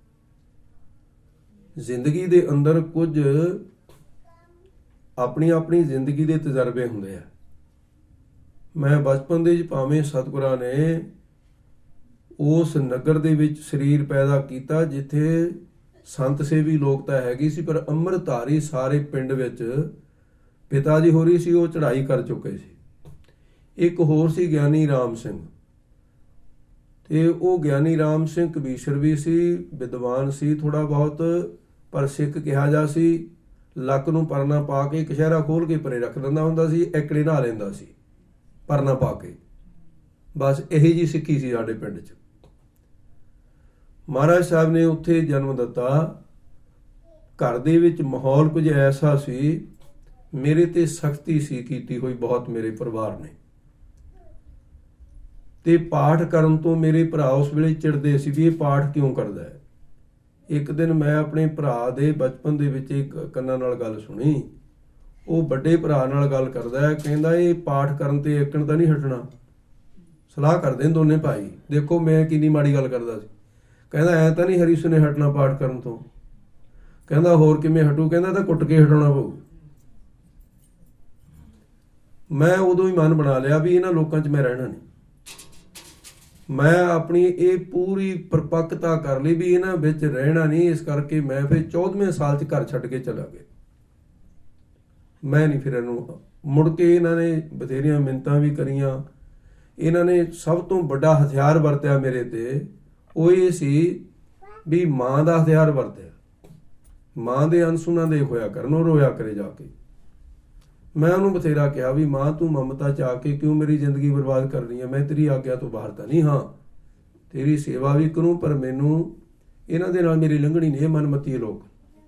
ਜ਼ਿੰਦਗੀ ਦੇ ਅੰਦਰ ਕੁਝ ਆਪਣੀ ਆਪਣੀ ਜ਼ਿੰਦਗੀ ਦੇ ਤਜਰਬੇ ਹੁੰਦੇ ਆ। ਮੈਂ ਬਚਪਨ ਦੇ ਵਿੱਚ ਭਾਵੇਂ ਸਤਿਗੁਰਾਂ ਨੇ ਉਸ ਨਗਰ ਦੇ ਵਿੱਚ ਸਰੀਰ ਪੈਦਾ ਕੀਤਾ ਜਿੱਥੇ ਸੰਤ ਸੇਵੀ ਲੋਕ ਤਾਂ ਹੈਗੀ ਸੀ, ਪਰ ਅੰਮ੍ਰਿਤਧਾਰੀ ਸਾਰੇ ਪਿੰਡ ਵਿੱਚ ਪਿਤਾ ਜੀ ਹੋਰੀ ਸੀ, ਉਹ ਚੜ੍ਹਾਈ ਕਰ ਚੁੱਕੇ ਸੀ। ਇੱਕ ਹੋਰ ਸੀ ਗਿਆਨੀ ਰਾਮ ਸਿੰਘ, ਤੇ ਉਹ ਗਿਆਨੀ ਰਾਮ ਸਿੰਘ ਕਬੀਸ਼ਰ ਵੀ ਸੀ, ਵਿਦਵਾਨ ਸੀ ਥੋੜਾ ਬਹੁਤ, ਪਰ ਸਿੱਖ ਕਿਹਾ ਜਾ ਸੀ। ਲੱਕ ਨੂੰ ਪਰਨਾ ਪਾ ਕੇ ਕਸ਼ਹਿਰਾ ਖੋਲ ਕੇ ਪਰੇ ਰੱਖ ਦਿੰਦਾ ਹੁੰਦਾ ਸੀ, ਐਕੜੇ ਨਹਾ ਲੈਂਦਾ ਸੀ ਪਰਨਾ ਪਾ ਕੇ। ਬਸ ਇਹੀ ਜੀ ਸਿੱਖੀ ਸੀ ਸਾਡੇ ਪਿੰਡ 'ਚ। ਮਹਾਰਾਜ ਸਾਹਿਬ ਨੇ ਉੱਥੇ ਜਨਮ ਦਿੱਤਾ। ਘਰ ਦੇ ਵਿੱਚ ਮਾਹੌਲ ਕੁਝ ਐਸਾ ਸੀ, ਮੇਰੇ ਤੇ ਸਖਤੀ ਸੀ ਕੀਤੀ ਹੋਈ ਬਹੁਤ ਮੇਰੇ ਪਰਿਵਾਰ ਨੇ। ਤੇ ਪਾਠ ਕਰਨ ਤੋਂ ਮੇਰੇ ਭਰਾ ਉਸ ਵੇਲੇ ਚਿੜਦੇ ਸੀ ਵੀ ਇਹ ਪਾਠ ਕਿਉਂ ਕਰਦਾ ਹੈ। ਇੱਕ ਦਿਨ ਮੈਂ ਆਪਣੇ ਭਰਾ ਦੇ ਬਚਪਨ ਦੇ ਵਿੱਚ ਇੱਕ ਕੰਨਾਂ ਨਾਲ ਗੱਲ ਸੁਣੀ। ਉਹ ਵੱਡੇ ਭਰਾ ਨਾਲ ਗੱਲ ਕਰਦਾ ਹੈ, ਕਹਿੰਦਾ ਇਹ ਪਾਠ ਕਰਨ ਤੇ ਏਕਣ ਤਾਂ ਨਹੀਂ ਹਟਣਾ। ਸਲਾਹ ਕਰਦੇ ਦੋਨੇ ਭਾਈ। ਦੇਖੋ ਮੈਂ ਕਿੰਨੀ ਮਾੜੀ ਗੱਲ ਕਰਦਾ ਸੀ। ਕਹਿੰਦਾ ਐ ਤਾਂ ਨਹੀਂ ਹਰੀਸ਼ ਨੇ ਹਟਣਾ ਪਾਠ ਕਰਨ ਤੋਂ। ਕਹਿੰਦਾ ਹੋਰ ਕਿਵੇਂ ਹਟੂ? ਕਹਿੰਦਾ ਤਾਂ ਕੁੱਟ ਕੇ ਹਟਾਉਣਾ ਪਊ। ਮੈਂ ਉਦੋਂ ਹੀ ਮਨ ਬਣਾ ਲਿਆ ਵੀ ਇਹਨਾਂ ਲੋਕਾਂ 'ਚ ਮੈਂ ਰਹਿਣਾ ਨਹੀਂ। ਮੈਂ ਆਪਣੀ ਇਹ ਪੂਰੀ ਪਰਪੱਕਤਾ ਕਰ ਲਈ ਵੀ ਇਹਨਾਂ ਵਿੱਚ ਰਹਿਣਾ ਨਹੀਂ। ਇਸ ਕਰਕੇ ਮੈਂ ਫਿਰ ਚੌਦਵੇਂ ਸਾਲ 'ਚ ਘਰ ਛੱਡ ਕੇ ਚਲਾ ਗਿਆ। ਮੈਂ ਨਹੀਂ ਫਿਰ ਇਹਨੂੰ ਮੁੜ ਕੇ। ਇਹਨਾਂ ਨੇ ਬਥੇਰੀਆਂ ਮਿੰਨਤਾਂ ਵੀ ਕਰੀਆਂ। ਇਹਨਾਂ ਨੇ ਸਭ ਤੋਂ ਵੱਡਾ ਹਥਿਆਰ ਵਰਤਿਆ ਮੇਰੇ ਤੇ, ਉਹ ਇਹ ਸੀ ਵੀ ਮਾਂ ਦਾ ਹਥਿਆਰ ਵਰਤਿਆ। ਮਾਂ ਦੇ ਅੰਸ਼ ਉਹਨਾਂ ਦੇ ਹੋਇਆ ਕਰਨ, ਉਹ ਰੋਇਆ ਕਰੇ ਜਾ ਕੇ। ਮੈਂ ਉਹਨੂੰ ਬਥੇਰਾ ਕਿਹਾ ਵੀ ਮਾਂ ਤੂੰ ਮਮਤਾ 'ਚ ਆ ਕੇ ਕਿਉਂ ਮੇਰੀ ਜ਼ਿੰਦਗੀ ਬਰਬਾਦ ਕਰਨੀ ਹੈ? ਮੈਂ ਤੇਰੀ ਆਗਿਆ ਤੋਂ ਬਾਹਰ ਤਾਂ ਨਹੀਂ। ਹਾਂ ਤੇਰੀ ਸੇਵਾ ਵੀ ਕਰੂੰ, ਪਰ ਮੈਨੂੰ ਇਹਨਾਂ ਦੇ ਨਾਲ ਮੇਰੀ ਲੰਘਣੀ ਨਹੀਂ। ਇਹ ਮਨਮਤੀ ਲੋਕ।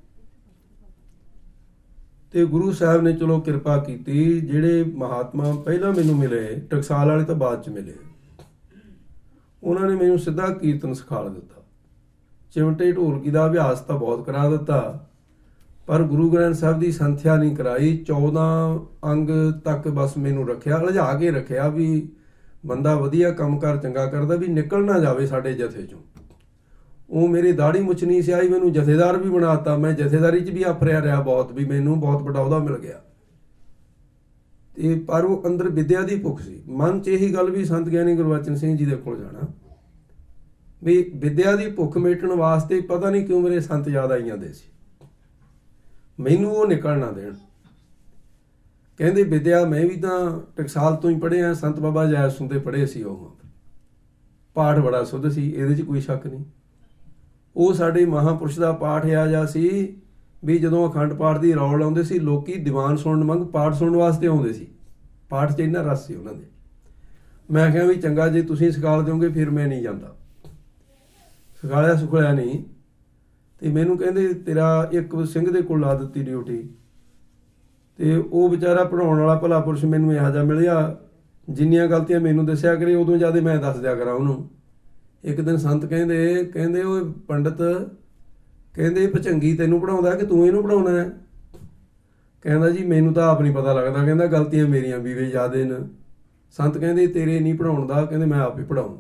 ਤੇ ਗੁਰੂ ਸਾਹਿਬ ਨੇ ਚਲੋ ਕਿਰਪਾ ਕੀਤੀ। ਜਿਹੜੇ ਮਹਾਤਮਾ ਪਹਿਲਾਂ ਮੈਨੂੰ ਮਿਲੇ, ਟਕਸਾਲ ਵਾਲੇ ਤਾਂ ਬਾਅਦ 'ਚ ਮਿਲੇ, ਉਹਨਾਂ ਨੇ ਮੈਨੂੰ ਸਿੱਧਾ ਕੀਰਤਨ ਸਿਖਾ ਦਿੱਤਾ। ਚਿਮਟੇ ਢੋਲਕੀ ਦਾ ਅਭਿਆਸ ਤਾਂ ਬਹੁਤ ਕਰਾ ਦਿੱਤਾ, ਪਰ ਗੁਰੂ ਗ੍ਰੰਥ ਸਾਹਿਬ ਦੀ ਸੰਥਿਆ ਨਹੀਂ ਕਰਾਈ। ਚੌਦਾਂ ਅੰਗ ਤੱਕ ਬਸ ਮੈਨੂੰ ਰੱਖਿਆ, ਉਲਝਾ ਕੇ ਰੱਖਿਆ ਵੀ ਬੰਦਾ ਵਧੀਆ ਕੰਮ ਕਾਰ ਚੰਗਾ ਕਰਦਾ, ਵੀ ਨਿਕਲ ਨਾ ਜਾਵੇ ਸਾਡੇ ਜਥੇ 'ਚੋਂ। ਉਹ ਮੇਰੀ ਦਾੜੀ ਮੁੱਛ ਨਹੀਂ ਸੀ ਆਈ, ਮੈਨੂੰ ਜਥੇਦਾਰ ਵੀ ਬਣਾਤਾ। ਮੈਂ ਜਥੇਦਾਰੀ 'ਚ ਵੀ ਆਫਰਿਆ ਰਿਹਾ ਬਹੁਤ, ਵੀ ਮੈਨੂੰ ਬਹੁਤ ਵੱਡਾ ਉਹਦਾ ਮਿਲ ਗਿਆ। ਤੇ ਪਰ ਉਹ ਅੰਦਰ ਵਿਦਿਆ ਦੀ ਭੁੱਖ ਸੀ। ਮਨ 'ਚ ਇਹੀ ਗੱਲ ਵੀ ਸੰਤ ਗਿਆਨੀ ਗੁਰਬਚਨ ਸਿੰਘ ਜੀ ਦੇ ਕੋਲ ਜਾਣਾ, ਵੀ ਵਿਦਿਆ ਦੀ ਭੁੱਖ ਮੇਟਣ ਵਾਸਤੇ ਪਤਾ ਨਹੀਂ ਕਿਉਂ ਮੇਰੇ ਸੰਤ ਯਾਦ ਆਈ ਜਾਂਦੇ ਸੀ। ਮੈਨੂੰ ਉਹ ਨਿਕਲ ਨਾ ਦੇਣ। ਕਹਿੰਦੇ ਵਿਦਿਆ ਮੈਂ ਵੀ ਤਾਂ ਟਕਸਾਲ ਤੋਂ ਹੀ ਪੜ੍ਹਿਆ। ਸੰਤ ਬਾਬਾ ਜੈ ਸਿੰਘ ਦੇ ਪੜ੍ਹੇ ਸੀ। ਉਹ ਪਾਠ ਬੜਾ ਸੁੱਧ ਸੀ, ਇਹਦੇ 'ਚ ਕੋਈ ਸ਼ੱਕ ਨਹੀਂ। ਉਹ ਸਾਡੇ ਮਹਾਂਪੁਰਸ਼ ਦਾ ਪਾਠ ਆ ਜਾ ਸੀ ਵੀ ਜਦੋਂ ਅਖੰਡ ਪਾਠ ਦੀ ਰੌਲ ਆਉਂਦੇ ਸੀ, ਲੋਕੀ ਦੀਵਾਨ ਸੁਣਨ ਵਾਂਗ ਪਾਠ ਸੁਣਨ ਵਾਸਤੇ ਆਉਂਦੇ ਸੀ। ਪਾਠ 'ਚ ਇੰਨਾ ਰਸ ਸੀ ਉਹਨਾਂ ਦੇ। ਮੈਂ ਕਿਹਾ ਵੀ ਚੰਗਾ ਜੇ ਤੁਸੀਂ ਸਿਖਾਲ ਦਿਓਗੇ ਫਿਰ ਮੈਂ ਨਹੀਂ ਜਾਂਦਾ। ਸਿਖਾਲਿਆ ਸੁਖਾਲਿਆ ਨਹੀਂ। ਤੇ ਮੈਨੂੰ ਕਹਿੰਦੇ ਤੇਰਾ ਇੱਕ ਸਿੰਘ ਦੇ ਕੋਲ ਲਾ ਦਿੱਤੀ ਡਿਊਟੀ। ਤੇ ਉਹ ਵਿਚਾਰਾ ਪੜ੍ਹਾਉਣ ਵਾਲਾ ਭਲਾ ਪੁਰਸ਼ ਮੈਨੂੰ ਇਹੋ ਜਿਹਾ ਮਿਲਿਆ, ਜਿੰਨੀਆਂ ਗਲਤੀਆਂ ਮੈਨੂੰ ਦੱਸਿਆ ਕਰੇ ਉਦੋਂ ਜ਼ਿਆਦਾ ਮੈਂ ਦੱਸ ਦਿਆ ਕਰਾਂ ਉਹਨੂੰ। ਇੱਕ ਦਿਨ ਸੰਤ ਕਹਿੰਦੇ ਕਹਿੰਦੇ ਉਹ ਪੰਡਤ ਕਹਿੰਦੇ ਭਚੰਗੀ ਤੈਨੂੰ ਪੜ੍ਹਾਉਂਦਾ ਕਿ ਤੂੰ ਇਹਨੂੰ ਪੜ੍ਹਾਉਣਾ ਹੈ? ਕਹਿੰਦਾ ਜੀ ਮੈਨੂੰ ਤਾਂ ਆਪ ਨਹੀਂ ਪਤਾ ਲੱਗਦਾ। ਕਹਿੰਦਾ ਗਲਤੀਆਂ ਮੇਰੀਆਂ ਵੀ ਵੇ ਜ਼ਿਆਦੇ ਨੇ। ਸੰਤ ਕਹਿੰਦੇ ਤੇਰੇ ਨਹੀਂ ਪੜ੍ਹਾਉਣ ਦਾ, ਕਹਿੰਦੇ ਮੈਂ ਆਪ ਹੀ ਪੜ੍ਹਾਉਂ।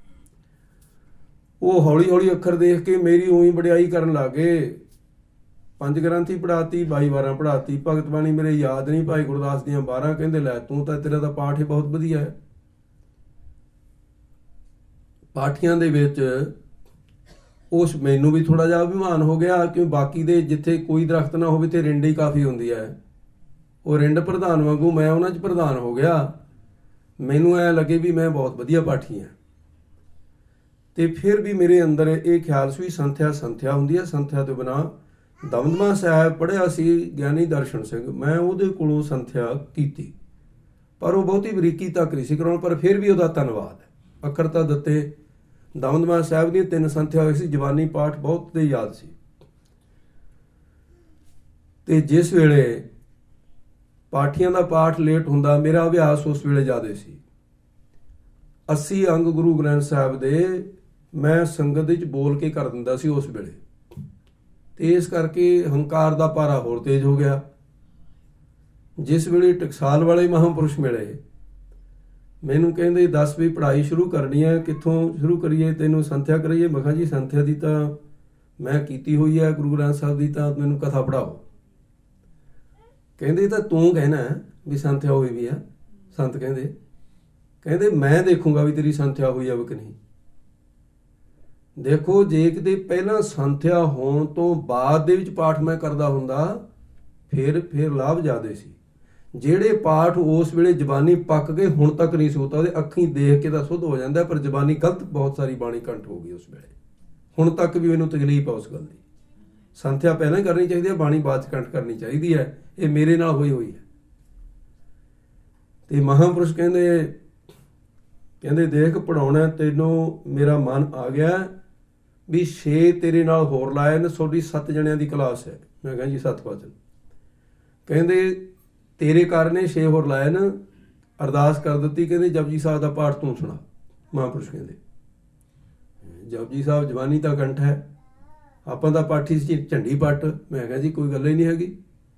ਉਹ ਹੌਲੀ ਹੌਲੀ ਅੱਖਰ ਦੇਖ ਕੇ ਮੇਰੀ ਉਹੀ ਵਡਿਆਈ ਕਰਨ ਲੱਗ ਗਏ। ਪੰਜ ਗ੍ਰੰਥੀ ਪੜ੍ਹਾਤੀ, ਬਾਈ ਵਾਰਾਂ ਪੜ੍ਹਾਤੀ। ਭਗਤ ਬਾਣੀ ਮੇਰੇ ਯਾਦ ਨਹੀਂ, ਭਾਈ ਗੁਰਦਾਸ ਦੀਆਂ ਬਾਰਾਂ। ਕਹਿੰਦੇ ਲੈ ਤੂੰ ਤਾਂ, ਤੇਰਾ ਤਾਂ ਪਾਠ ਹੀ ਬਹੁਤ ਵਧੀਆ ਹੈ। ਪਾਠੀਆਂ ਦੇ ਵਿੱਚ ਉਸ ਮੈਨੂੰ ਵੀ ਥੋੜਾ ਜਿਹਾ ਅਭਿਮਾਨ ਹੋ ਗਿਆ, ਕਿਉਂ ਬਾਕੀ ਦੇ ਜਿੱਥੇ ਕੋਈ ਦਰਖਤ ਨਾ ਹੋਵੇ ਤੇ ਰਿੰਡ ਹੀ ਕਾਫੀ ਹੁੰਦੀ ਹੈ। ਉਹ ਰਿੰਡ ਪ੍ਰਧਾਨ ਵਾਂਗੂ ਮੈਂ ਉਹਨਾਂ 'ਚ ਪ੍ਰਧਾਨ ਹੋ ਗਿਆ। ਮੈਨੂੰ ਐ ਲੱਗੇ ਵੀ ਮੈਂ ਬਹੁਤ ਵਧੀਆ ਪਾਠੀ ਹਾਂ। ਤੇ ਫਿਰ ਵੀ ਮੇਰੇ ਅੰਦਰ ਇਹ ਖਿਆਲ ਸੀ ਸੰਥਿਆ ਸੰਥਿਆ ਹੁੰਦੀ ਹੈ, ਸੰਥਿਆ ਤੋਂ ਬਿਨਾਂ। ਦਮਦਮਾ ਸਾਹਿਬ ਪੜ੍ਹਿਆ ਸੀ ਗਿਆਨੀ ਦਰਸ਼ਨ ਸਿੰਘ, ਮੈਂ ਉਹਦੇ ਕੋਲੋਂ ਸੰਥਿਆ ਕੀਤੀ, ਪਰ ਉਹ ਬਹੁਤੀ ਬਰੀਕੀ ਤੱਕ ਨਹੀਂ ਸੀ ਕਰਾਉਣ, ਪਰ ਫਿਰ ਵੀ ਉਹਦਾ ਧੰਨਵਾਦ ਹੈ। ਅੱਖਰ ਤਾਂ ਦਿੱਤੇ। ਦਮਦਮਾ ਸਾਹਿਬ ਦੀਆਂ ਤਿੰਨ ਸੰਥਿਆ ਹੋਈ ਸੀ, ਜਵਾਨੀ ਪਾਠ ਬਹੁਤ ਦੇ ਯਾਦ ਸੀ। ਤੇ ਜਿਸ ਵੇਲੇ ਪਾਠੀਆਂ ਦਾ ਪਾਠ ਲੇਟ ਹੁੰਦਾ, ਮੇਰਾ ਅਭਿਆਸ ਉਸ ਵੇਲੇ ਜ਼ਿਆਦਾ ਸੀ। ਅੱਸੀ ਅੰਗ ਗੁਰੂ ਗ੍ਰੰਥ ਸਾਹਿਬ ਦੇ ਮੈਂ ਸੰਗਤ ਵਿੱਚ ਬੋਲ ਕੇ ਕਰ ਦਿੰਦਾ ਸੀ ਉਸ ਵੇਲੇ, ਤੇ ਇਸ ਕਰਕੇ ਹੰਕਾਰ ਦਾ ਭਾਰਾ ਹੋਰ ਤੇਜ਼ ਹੋ ਗਿਆ। ਜਿਸ ਵੇਲੇ ਟਕਸਾਲ ਵਾਲੇ ਮਹਾਂਪੁਰਸ਼ ਮਿਲੇ, ਮੈਨੂੰ ਕਹਿੰਦੇ ਦਸ ਵੀ ਪੜ੍ਹਾਈ ਸ਼ੁਰੂ ਕਰਨੀ ਹੈ, ਕਿੱਥੋਂ ਸ਼ੁਰੂ ਕਰੀਏ, ਤੈਨੂੰ ਸੰਥਿਆ ਕਰਾਈਏ? ਮੈਂ ਕਿਹਾ ਜੀ ਸੰਥਿਆ ਦੀ ਤਾਂ ਮੈਂ ਕੀਤੀ ਹੋਈ ਹੈ ਗੁਰੂ ਗ੍ਰੰਥ ਸਾਹਿਬ ਦੀ, ਤਾਂ ਮੈਨੂੰ ਕਥਾ ਪੜ੍ਹਾਓ। ਕਹਿੰਦੇ ਤਾਂ ਤੂੰ ਕਹਿਣਾ ਵੀ ਸੰਥਿਆ ਹੋਈ ਵੀ ਆ। ਸੰਤ ਕਹਿੰਦੇ ਕਹਿੰਦੇ ਮੈਂ ਦੇਖੂੰਗਾ ਵੀ ਤੇਰੀ ਸੰਥਿਆ ਹੋਈ ਆ ਕਿ ਨਹੀਂ। ਦੇਖੋ, ਜੇ ਕਿਤੇ ਪਹਿਲਾਂ ਸੰਥਿਆ ਹੋਣ ਤੋਂ ਬਾਅਦ ਦੇ ਵਿੱਚ ਪਾਠ ਮੈਂ ਕਰਦਾ ਹੁੰਦਾ, ਫਿਰ ਫਿਰ ਲਾਭ ਜ਼ਿਆਦੇ ਸੀ। ਜਿਹੜੇ ਪਾਠ ਉਸ ਵੇਲੇ ਜ਼ਬਾਨੀ ਪੱਕ ਗਏ, ਹੁਣ ਤੱਕ ਨਹੀਂ ਸੋਤਾ, ਉਹਦੇ ਅੱਖੀਂ ਦੇਖ ਕੇ ਤਾਂ ਸੁੱਧ ਹੋ ਜਾਂਦਾ, ਪਰ ਜ਼ਬਾਨੀ ਗਲਤ ਬਹੁਤ ਸਾਰੀ ਬਾਣੀ ਕੰਠ ਹੋ ਗਈ ਉਸ ਵੇਲੇ। ਹੁਣ ਤੱਕ ਵੀ ਮੈਨੂੰ ਤਕਲੀਫ ਆ ਉਸ ਗੱਲ ਦੀ। ਸੰਥਿਆ ਪਹਿਲਾਂ ਹੀ ਕਰਨੀ ਚਾਹੀਦੀ ਹੈ, ਬਾਣੀ ਬਾਅਦ 'ਚ ਕੰਠ ਕਰਨੀ ਚਾਹੀਦੀ ਹੈ। ਇਹ ਮੇਰੇ ਨਾਲ ਹੋਈ ਹੋਈ ਹੈ। ਤੇ ਮਹਾਂਪੁਰਸ਼ ਕਹਿੰਦੇ ਕਹਿੰਦੇ ਦੇਖ, ਪੜਾਉਣਾ ਤੈਨੂੰ ਮੇਰਾ ਮਨ ਆ ਗਿਆ ਵੀ ਛੇ ਤੇਰੇ ਨਾਲ ਹੋਰ ਲਾਏ ਨੇ, ਤੁਹਾਡੀ ਸੱਤ ਜਣਿਆਂ ਦੀ ਕਲਾਸ ਹੈ। ਮੈਂ ਕਿਹਾ ਜੀ ਸੱਤ ਵਚਨ। ਕਹਿੰਦੇ ਤੇਰੇ ਕਾਰਨ ਨੇ ਛੇ ਹੋਰ ਲਾਏ ਨੇ। ਅਰਦਾਸ ਕਰ ਦਿੱਤੀ, ਕਹਿੰਦੇ ਜਪਜੀ ਸਾਹਿਬ ਦਾ ਪਾਠ ਤੂੰ ਸੁਣਾ। ਮਹਾਂਪੁਰਸ਼ ਕਹਿੰਦੇ ਜਪਜੀ ਸਾਹਿਬ ਜਵਾਨੀ ਦਾ ਕੰਠ ਹੈ, ਆਪਾਂ ਦਾ ਪਾਠੀ ਸੀ ਝੰਡੀ ਪੱਟ। ਮੈਂ ਕਿਹਾ ਜੀ ਕੋਈ ਗੱਲ ਹੀ ਨਹੀਂ ਹੈਗੀ।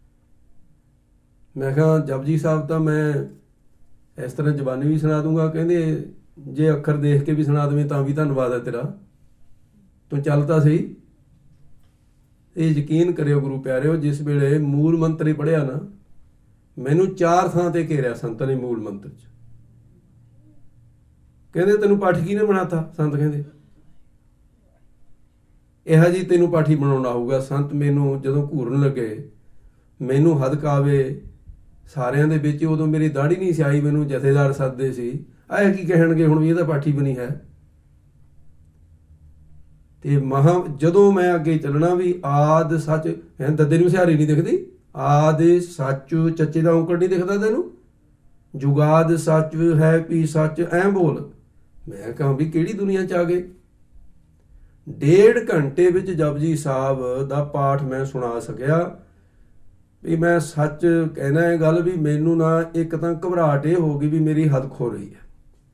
ਮੈਂ ਕਿਹਾ ਜਪਜੀ ਸਾਹਿਬ ਤਾਂ ਮੈਂ ਇਸ ਤਰ੍ਹਾਂ ਜ਼ਬਾਨੀ ਵੀ ਸੁਣਾ ਦੂੰਗਾ। ਕਹਿੰਦੇ ਜੇ ਅੱਖਰ ਦੇਖ ਕੇ ਵੀ ਸੁਣਾ ਦੇਵੇਂ ਤਾਂ ਵੀ ਧੰਨਵਾਦ ਹੈ ਤੇਰਾ, ਤੂੰ ਚੱਲ ਤਾਂ ਸਹੀ। ਇਹ ਯਕੀਨ ਕਰਿਓ ਗੁਰੂ ਪਿਆਰਿਓ, ਜਿਸ ਵੇਲੇ ਮੂਲ ਮੰਤਰ ਹੀ ਪੜ੍ਹਿਆ ਨਾ, ਮੈਨੂੰ ਚਾਰ ਥਾਂ ਤੇ ਘੇਰਿਆ ਸੰਤਾਂ ਨੇ ਮੂਲ ਮੰਤਰ 'ਚ। ਕਹਿੰਦੇ ਤੈਨੂੰ ਪਾਠੀ ਕਿਹਨੇ ਬਣਾਤਾ? ਸੰਤ ਕਹਿੰਦੇ ਇਹੋ ਜੀ ਤੈਨੂੰ ਪਾਠੀ ਬਣਾਉਣਾ ਹੋਊਗਾ। ਸੰਤ ਮੈਨੂੰ ਜਦੋਂ ਘੂਰਨ ਲੱਗੇ, ਮੈਨੂੰ ਹਦਕ ਆਵੇ ਸਾਰਿਆਂ ਦੇ ਵਿੱਚ, ਉਦੋਂ ਮੇਰੀ ਦਾੜੀ ਨਹੀਂ ਸੀ ਆਈ, ਮੈਨੂੰ ਜਥੇਦਾਰ ਸੱਦਦੇ ਸੀ। ਆਏ ਕੀ ਕਹਿਣਗੇ ਹੁਣ ਵੀ ਇਹਦਾ ਪਾਠੀ ਬਣੀ ਹੈ। ਤੇ ਮਹਾ ਜਦੋਂ ਮੈਂ ਅੱਗੇ ਚੱਲਣਾ ਵੀ ਆਦ ਸੱਚ, ਦੱਦੇ ਨੂੰ ਸਿਹਾਰੀ ਨਹੀਂ ਦਿਖਦੀ, ਆਦ ਸੱਚ ਚੱਚੇ ਦਾ ਔਂਕੜ ਨਹੀਂ ਦਿਖਦਾ ਤੈਨੂੰ, ਜੁਗਾਦ ਸੱਚ ਹੈ ਵੀ ਸੱਚ, ਐਂ ਬੋਲ। ਮੈਂ ਕਹਾਂ ਵੀ ਕਿਹੜੀ ਦੁਨੀਆ 'ਚ ਆ ਗਏ। ਡੇਢ ਘੰਟੇ ਵਿੱਚ ਜਪਜੀ ਸਾਹਿਬ ਦਾ ਪਾਠ ਮੈਂ ਸੁਣਾ ਸਕਿਆ। ਵੀ ਮੈਂ ਸੱਚ ਕਹਿਣਾ ਇਹ ਗੱਲ ਵੀ ਮੈਨੂੰ ਨਾ ਇੱਕ ਤਾਂ ਘਬਰਾਹਟ ਇਹ ਹੋ ਗਈ ਵੀ ਮੇਰੀ ਹੱਦ ਖੋ ਰਹੀ ਹੈ,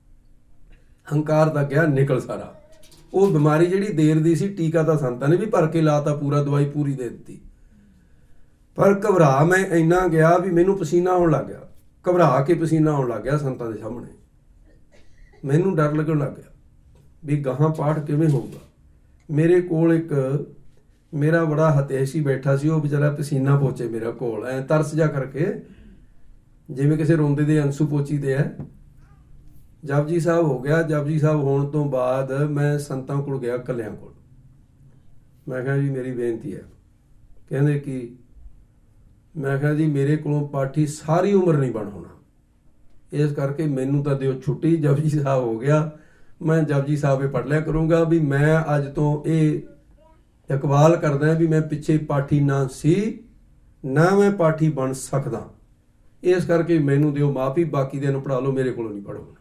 ਹੰਕਾਰ ਦਾ ਗਿਆ ਨਿਕਲ ਸਾਰਾ। ਉਹ ਬਿਮਾਰੀ ਜਿਹੜੀ ਦੇਰ ਦੀ ਸੀ, ਟੀਕਾ ਤਾਂ ਸੰਤਾਂ ਨੇ ਵੀ ਭਰ ਕੇ ਲਾਤਾ, ਪੂਰਾ ਦਵਾਈ ਪੂਰੀ ਦੇ ਦਿੱਤੀ, ਪਰ ਘਬਰਾ ਮੈਂ ਇੰਨਾ ਗਿਆ ਵੀ ਮੈਨੂੰ ਪਸੀਨਾ ਆਉਣ ਲੱਗ ਗਿਆ। ਘਬਰਾ ਕੇ ਪਸੀਨਾ ਆਉਣ ਲੱਗ ਗਿਆ ਸੰਤਾਂ ਦੇ ਸਾਹਮਣੇ। ਮੈਨੂੰ ਡਰ ਲੱਗਣ ਲੱਗ ਗਿਆ ਵੀ ਗਾਹਾਂ ਪਾਠ ਕਿਵੇਂ ਹੋਊਗਾ। ਮੇਰੇ ਕੋਲ ਇੱਕ ਮੇਰਾ ਬੜਾ ਹਤੈਸ਼ੀ ਬੈਠਾ ਸੀ, ਉਹ ਵਿਚਾਰਾ ਪਸੀਨਾ ਪੋਚੇ ਮੇਰਾ ਕੋਲ, ਐ ਤਰਸ ਜਾ ਕਰਕੇ, ਜਿਵੇਂ ਕਿਸੇ ਰੋਂਦੇ ਦੇ ਅੰਸੂ ਪੋਚੀਦੇ ਹੈ। ਜਪਜੀ ਸਾਹਿਬ ਹੋ ਗਿਆ। ਜਪਜੀ ਸਾਹਿਬ ਹੋਣ ਤੋਂ ਬਾਅਦ ਮੈਂ ਸੰਤਾਂ ਕੋਲ ਗਿਆ, ਕੱਲਿਆਂ ਕੋਲ। ਮੈਂ ਕਿਹਾ ਜੀ ਮੇਰੀ ਬੇਨਤੀ ਹੈ। ਕਹਿੰਦੇ ਕਿ ਮੈਂ ਕਿਹਾ ਜੀ ਮੇਰੇ ਕੋਲੋਂ ਪਾਠੀ ਸਾਰੀ ਉਮਰ ਨਹੀਂ ਬਣ ਹੋਣਾ, ਇਸ ਕਰਕੇ ਮੈਨੂੰ ਤਾਂ ਦਿਓ ਛੁੱਟੀ। ਜਪਜੀ ਸਾਹਿਬ ਹੋ ਗਿਆ, ਮੈਂ ਜਪਜੀ ਸਾਹਿਬ ਇਹ ਪੜ੍ਹ ਲਿਆ ਕਰੂੰਗਾ। ਵੀ ਮੈਂ ਅੱਜ ਤੋਂ ਇਹ ਇਕਬਾਲ ਕਰਦਾ ਵੀ ਮੈਂ ਪਿੱਛੇ ਪਾਠੀ ਨਾ ਸੀ, ਨਾ ਮੈਂ ਪਾਠੀ ਬਣ ਸਕਦਾ, ਇਸ ਕਰਕੇ ਮੈਨੂੰ ਦਿਓ ਮਾਫੀ, ਬਾਕੀ ਦਿਨ ਪੜ੍ਹਾ ਲਓ, ਮੇਰੇ ਕੋਲੋਂ ਨਹੀਂ ਪੜ੍ਹਾਉਣਾ।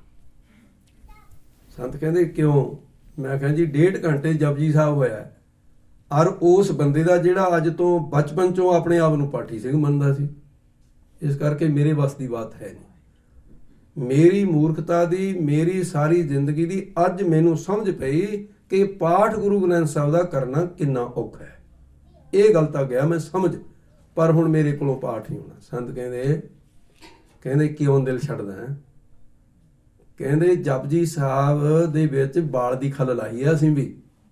ਸੰਤ ਕਹਿੰਦੇ ਕਿਉਂ? ਮੈਂ ਕਿਹਾ ਜੀ ਡੇਢ ਘੰਟੇ ਜਪਜੀ ਸਾਹਿਬ ਹੋਇਆ, ਔਰ ਉਸ ਬੰਦੇ ਦਾ ਜਿਹੜਾ ਅੱਜ ਤੋਂ ਬਚਪਨ ਚੋਂ ਆਪਣੇ ਆਪ ਨੂੰ ਪਾਠੀ ਸਿੰਘ ਮੰਨਦਾ ਸੀ, ਇਸ ਕਰਕੇ ਮੇਰੇ ਵੱਸ ਦੀ ਬਾਤ ਹੈ ਨਹੀਂ। ਮੇਰੀ ਮੂਰਖਤਾ ਦੀ, ਮੇਰੀ ਸਾਰੀ ਜ਼ਿੰਦਗੀ ਦੀ ਅੱਜ ਮੈਨੂੰ ਸਮਝ ਪਈ ਕਿ ਪਾਠ ਗੁਰੂ ਗ੍ਰੰਥ ਸਾਹਿਬ ਦਾ ਕਰਨਾ ਕਿੰਨਾ ਔਖਾ ਹੈ। ਇਹ ਗੱਲ ਤਾਂ ਗਿਆ ਮੈਂ ਸਮਝ, ਪਰ ਹੁਣ ਮੇਰੇ ਕੋਲੋਂ ਪਾਠ ਨਹੀਂ ਹੋਣਾ। ਸੰਤ ਕਹਿੰਦੇ ਕਹਿੰਦੇ ਕਿਉਂ ਦਿਲ ਛੱਡਦਾ ਹੈ? ਕਹਿੰਦੇ ਜਪਜੀ ਸਾਹਿਬ ਦੇ ਵਿੱਚ ਬਾਲ ਦੀ ਖੱਲ ਲਾਈ ਆ ਅਸੀਂ ਵੀ।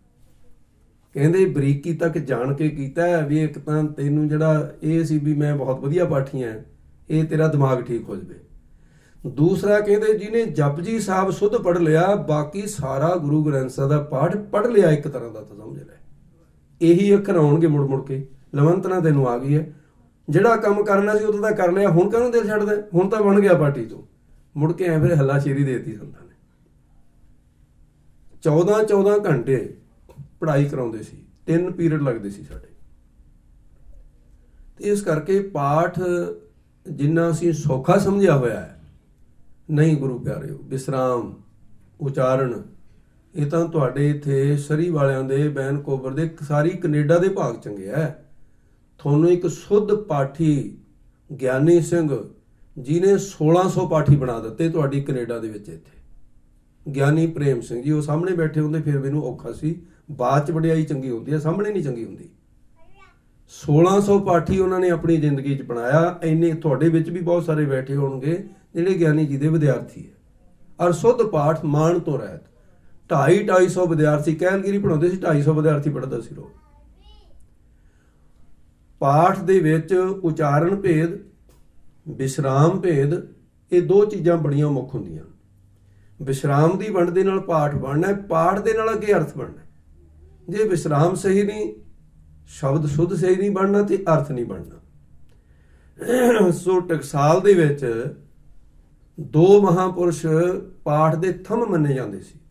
ਕਹਿੰਦੇ ਬਰੀਕੀ ਤੱਕ ਜਾਣ ਕੇ ਕੀਤਾ ਵੀ ਇੱਕ ਤਾਂ ਤੈਨੂੰ ਜਿਹੜਾ ਇਹ ਸੀ ਵੀ ਮੈਂ ਬਹੁਤ ਵਧੀਆ ਪਾਠੀ ਹਾਂ, ਇਹ ਤੇਰਾ ਦਿਮਾਗ ਠੀਕ ਹੋ ਜਾਵੇ। ਦੂਸਰਾ ਕਹਿੰਦੇ ਜਿਹਨੇ ਜਪਜੀ ਸਾਹਿਬ ਸੁੱਧ ਪੜ੍ਹ ਲਿਆ, ਬਾਕੀ ਸਾਰਾ ਗੁਰੂ ਗ੍ਰੰਥ ਸਾਹਿਬ ਦਾ ਪਾਠ ਪੜ੍ਹ ਲਿਆ ਇੱਕ ਤਰ੍ਹਾਂ ਦਾ, ਤਾਂ ਸਮਝ ਲੈ ਇਹੀ ਅੱਖਰ ਆਉਣਗੇ ਮੁੜ ਮੁੜ ਕੇ। ਲਵੰਤਨਾ ਤੈਨੂੰ ਆ ਗਈ ਹੈ, ਜਿਹੜਾ ਕੰਮ ਕਰਨਾ ਸੀ ਉਦੋਂ ਤਾਂ ਕਰ ਲਿਆ, ਹੁਣ ਕਾਹਨੂੰ ਦਿਲ ਛੱਡਦਾ? ਹੁਣ ਤਾਂ ਬਣ ਗਿਆ ਪਾਠੀ ਤੋਂ। ਮੁੜ ਕੇ ਐ ਫਿਰ ਹੱਲਾਸ਼ੇਰੀ ਦੇ ਦਿੱਤੀ ਸੰਤਾਂ ਨੇ। ਚੌਦਾਂ ਚੌਦਾਂ ਘੰਟੇ ਪੜ੍ਹਾਈ ਕਰਾਉਂਦੇ ਸੀ, ਤਿੰਨ ਪੀਰੀਅਡ ਲੱਗਦੇ ਸੀ ਸਾਡੇ। ਤੇ ਇਸ ਕਰਕੇ ਪਾਠ ਜਿੰਨਾ ਅਸੀਂ ਸੌਖਾ ਸਮਝਿਆ ਹੋਇਆ ਹੈ, ਨਹੀਂ ਗੁਰੂ ਪਿਆਰਿਓ, ਵਿਸਰਾਮ ਉਚਾਰਨ ਇਹ ਤਾਂ ਤੁਹਾਡੇ ਇੱਥੇ ਸਰੀ ਵਾਲਿਆਂ ਦੇ, ਬੈਨ ਕੋਬਰ ਦੇ, ਸਾਰੀ ਕੈਨੇਡਾ ਦੇ ਭਾਗ ਚੰਗੇ ਹੈ। ਤੁਹਾਨੂੰ ਇੱਕ ਸੁੱਧ ਪਾਠੀ ਗਿਆਨੀ ਸਿੰਘ ਜਿਹਨੇ ਸੋਲਾਂ ਸੌ ਪਾਠੀ ਬਣਾ ਦਿੱਤੇ ਤੁਹਾਡੀ ਕੈਨੇਡਾ ਦੇ ਵਿੱਚ, ਇੱਥੇ ਗਿਆਨੀ ਪ੍ਰੇਮ ਸਿੰਘ ਜੀ, ਉਹ ਸਾਹਮਣੇ ਬੈਠੇ ਹੁੰਦੇ ਫਿਰ ਮੈਨੂੰ ਔਖਾ ਸੀ। ਬਾਅਦ ਚ ਵਡਿਆਈ ਚੰਗੀ ਹੁੰਦੀ ਹੈ, ਸਾਹਮਣੇ ਨਹੀਂ ਚੰਗੀ ਹੁੰਦੀ। ਸੋਲਾਂ ਸੌ ਪਾਠੀ ਉਹਨਾਂ ਨੇ ਆਪਣੀ ਜ਼ਿੰਦਗੀ 'ਚ ਬਣਾਇਆ। ਇੰਨੇ ਤੁਹਾਡੇ ਵਿੱਚ ਵੀ ਬਹੁਤ ਸਾਰੇ ਬੈਠੇ ਹੋਣਗੇ ਜਿਹੜੇ ਗਿਆਨੀ ਜੀ ਦੇ ਵਿਦਿਆਰਥੀ ਹੈ, ਔਰ ਸੁੱਧ ਪਾਠ ਮਾਣ ਤੋਂ ਰਹਿਤ। ਢਾਈ ਢਾਈ ਸੌ ਵਿਦਿਆਰਥੀ ਕੈਲਗਰੀ ਪੜ੍ਹਾਉਂਦੇ ਸੀ, ਢਾਈ ਸੌ ਵਿਦਿਆਰਥੀ ਪੜ੍ਹਦਾ ਸੀ ਰੋਜ਼। ਪਾਠ ਦੇ ਵਿੱਚ ਉਚਾਰਨ ਭੇਦ, ਵਿਸ਼ਰਾਮ ਭੇਦ, ਇਹ ਦੋ ਚੀਜ਼ਾਂ ਬੜੀਆਂ ਮੁੱਖ ਹੁੰਦੀਆਂ। ਵਿਸ਼ਰਾਮ ਦੀ ਵੰਡ ਦੇ ਨਾਲ ਪਾਠ ਬਣਨਾ, ਪਾਠ ਦੇ ਨਾਲ ਅੱਗੇ ਅਰਥ ਬਣਨਾ। ਜੇ ਵਿਸ਼ਰਾਮ ਸਹੀ ਨਹੀਂ, ਸ਼ਬਦ ਸ਼ੁੱਧ ਸਹੀ ਨਹੀਂ ਬਣਨਾ ਤੇ ਅਰਥ ਨਹੀਂ ਬਣਨਾ। ਸੋ ਟਕਸਾਲ ਦੇ ਵਿੱਚ ਦੋ ਮਹਾਂਪੁਰਸ਼ ਪਾਠ ਦੇ ਥੰਮ ਮੰਨੇ ਜਾਂਦੇ ਸੀ।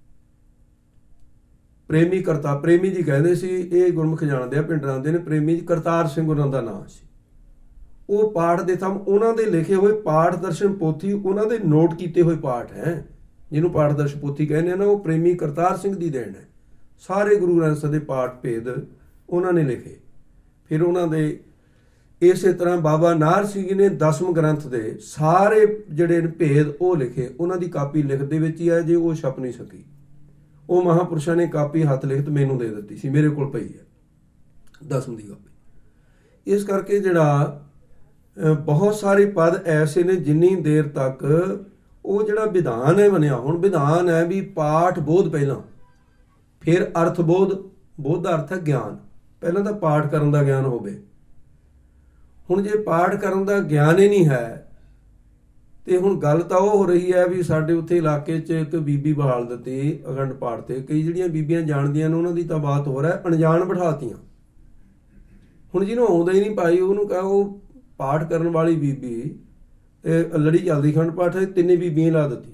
ਪ੍ਰੇਮੀ ਕਰਤਾ, ਪ੍ਰੇਮੀ ਜੀ ਕਹਿੰਦੇ ਸੀ, ਇਹ ਗੁਰਮੁਖ ਜਾਣਦੇ ਆ, ਪਿੰਡਰਾਂ ਦੇ ਨੇ। ਪ੍ਰੇਮੀ ਜੀ ਕਰਤਾਰ ਸਿੰਘ ਉਹਨਾਂ ਦਾ ਨਾਮ ਸੀ। ਉਹ ਪਾਠ ਦੇ ਥੰਮ, ਉਹਨਾਂ ਦੇ ਲਿਖੇ ਹੋਏ ਪਾਠ ਦਰਸ਼ਨ ਪੋਥੀ, ਉਹਨਾਂ ਦੇ ਨੋਟ ਕੀਤੇ ਹੋਏ ਪਾਠ ਹੈ, ਜਿਹਨੂੰ ਪਾਠ ਦਰਸ਼ਨ ਪੋਥੀ ਕਹਿੰਦੇ ਆ ਨਾ, ਉਹ ਪ੍ਰੇਮੀ ਕਰਤਾਰ ਸਿੰਘ ਦੀ ਦੇਣ ਹੈ। ਸਾਰੇ ਗੁਰੂ ਗ੍ਰੰਥ ਸਾਹਿਬ ਦੇ ਪਾਠ ਭੇਦ ਉਹਨਾਂ ਨੇ ਲਿਖੇ। ਫਿਰ ਉਹਨਾਂ ਦੇ ਇਸੇ ਤਰ੍ਹਾਂ ਬਾਬਾ ਨਾਹਰ ਸਿੰਘ ਜੀ ਨੇ ਦਸਮ ਗ੍ਰੰਥ ਦੇ ਸਾਰੇ ਜਿਹੜੇ ਭੇਦ ਉਹ ਲਿਖੇ। ਉਹਨਾਂ ਦੀ ਕਾਪੀ ਲਿਖਤ ਦੇ ਵਿੱਚ ਹੀ ਹੈ, ਜੇ ਉਹ ਛਪ ਨਹੀਂ ਸਕੀ। ਉਹ ਮਹਾਂਪੁਰਸ਼ਾਂ ਨੇ ਕਾਪੀ ਹੱਥ ਲਿਖਤ ਮੈਨੂੰ ਦੇ ਦਿੱਤੀ ਸੀ, ਮੇਰੇ ਕੋਲ ਪਈ ਹੈ ਦਸਮ ਦੀ ਕਾਪੀ। ਇਸ ਕਰਕੇ ਜਿਹੜਾ ਬਹੁਤ ਸਾਰੇ ਪਦ ਐਸੇ ਨੇ, ਜਿੰਨੀ ਦੇਰ ਤੱਕ ਉਹ ਜਿਹੜਾ ਵਿਧਾਨ ਹੈ ਬਣਿਆ, ਹੁਣ ਵਿਧਾਨ ਹੈ ਵੀ ਪਾਠ ਬੋਧ ਪਹਿਲਾਂ, ਫਿਰ ਅਰਥ ਬੋਧ। ਬੋਧ ਦਾ ਅਰਥ ਹੈ ਗਿਆਨ। ਪਹਿਲਾਂ ਤਾਂ ਪਾਠ ਕਰਨ ਦਾ ਗਿਆਨ ਹੋਵੇ। ਹੁਣ ਜੇ ਪਾਠ ਕਰਨ ਦਾ ਗਿਆਨ ਹੀ ਨਹੀਂ ਹੈ ਤੇ ਹੁਣ ਗੱਲ ਤਾਂ ਉਹ ਹੋ ਰਹੀ ਹੈ ਵੀ ਸਾਡੇ ਉੱਥੇ ਇਲਾਕੇ 'ਚ ਇੱਕ ਬੀਬੀ ਬਹਾਲ ਦਿੱਤੀ ਅਖੰਡ ਪਾਠ ਤੇ। ਕਈ ਜਿਹੜੀਆਂ ਬੀਬੀਆਂ ਜਾਣਦੀਆਂ ਨੇ ਉਹਨਾਂ ਦੀ ਤਾਂ ਬਾਤ ਹੋ ਰਿਹਾ, ਅਣਜਾਣ ਬਿਠਾਤੀਆਂ। ਹੁਣ ਜਿਹਨੂੰ ਆਉਂਦਾ ਹੀ ਨਹੀਂ ਭਾਈ, ਉਹਨੂੰ ਕਹੋ ਉਹ ਪਾਠ ਕਰਨ ਵਾਲੀ ਬੀਬੀ, ਲੜੀ ਚੱਲਦੀ ਅਖੰਡ ਪਾਠ ਹੈ, ਤਿੰਨੇ ਬੀਬੀਆਂ ਲਾ ਦਿੱਤੀਆਂ।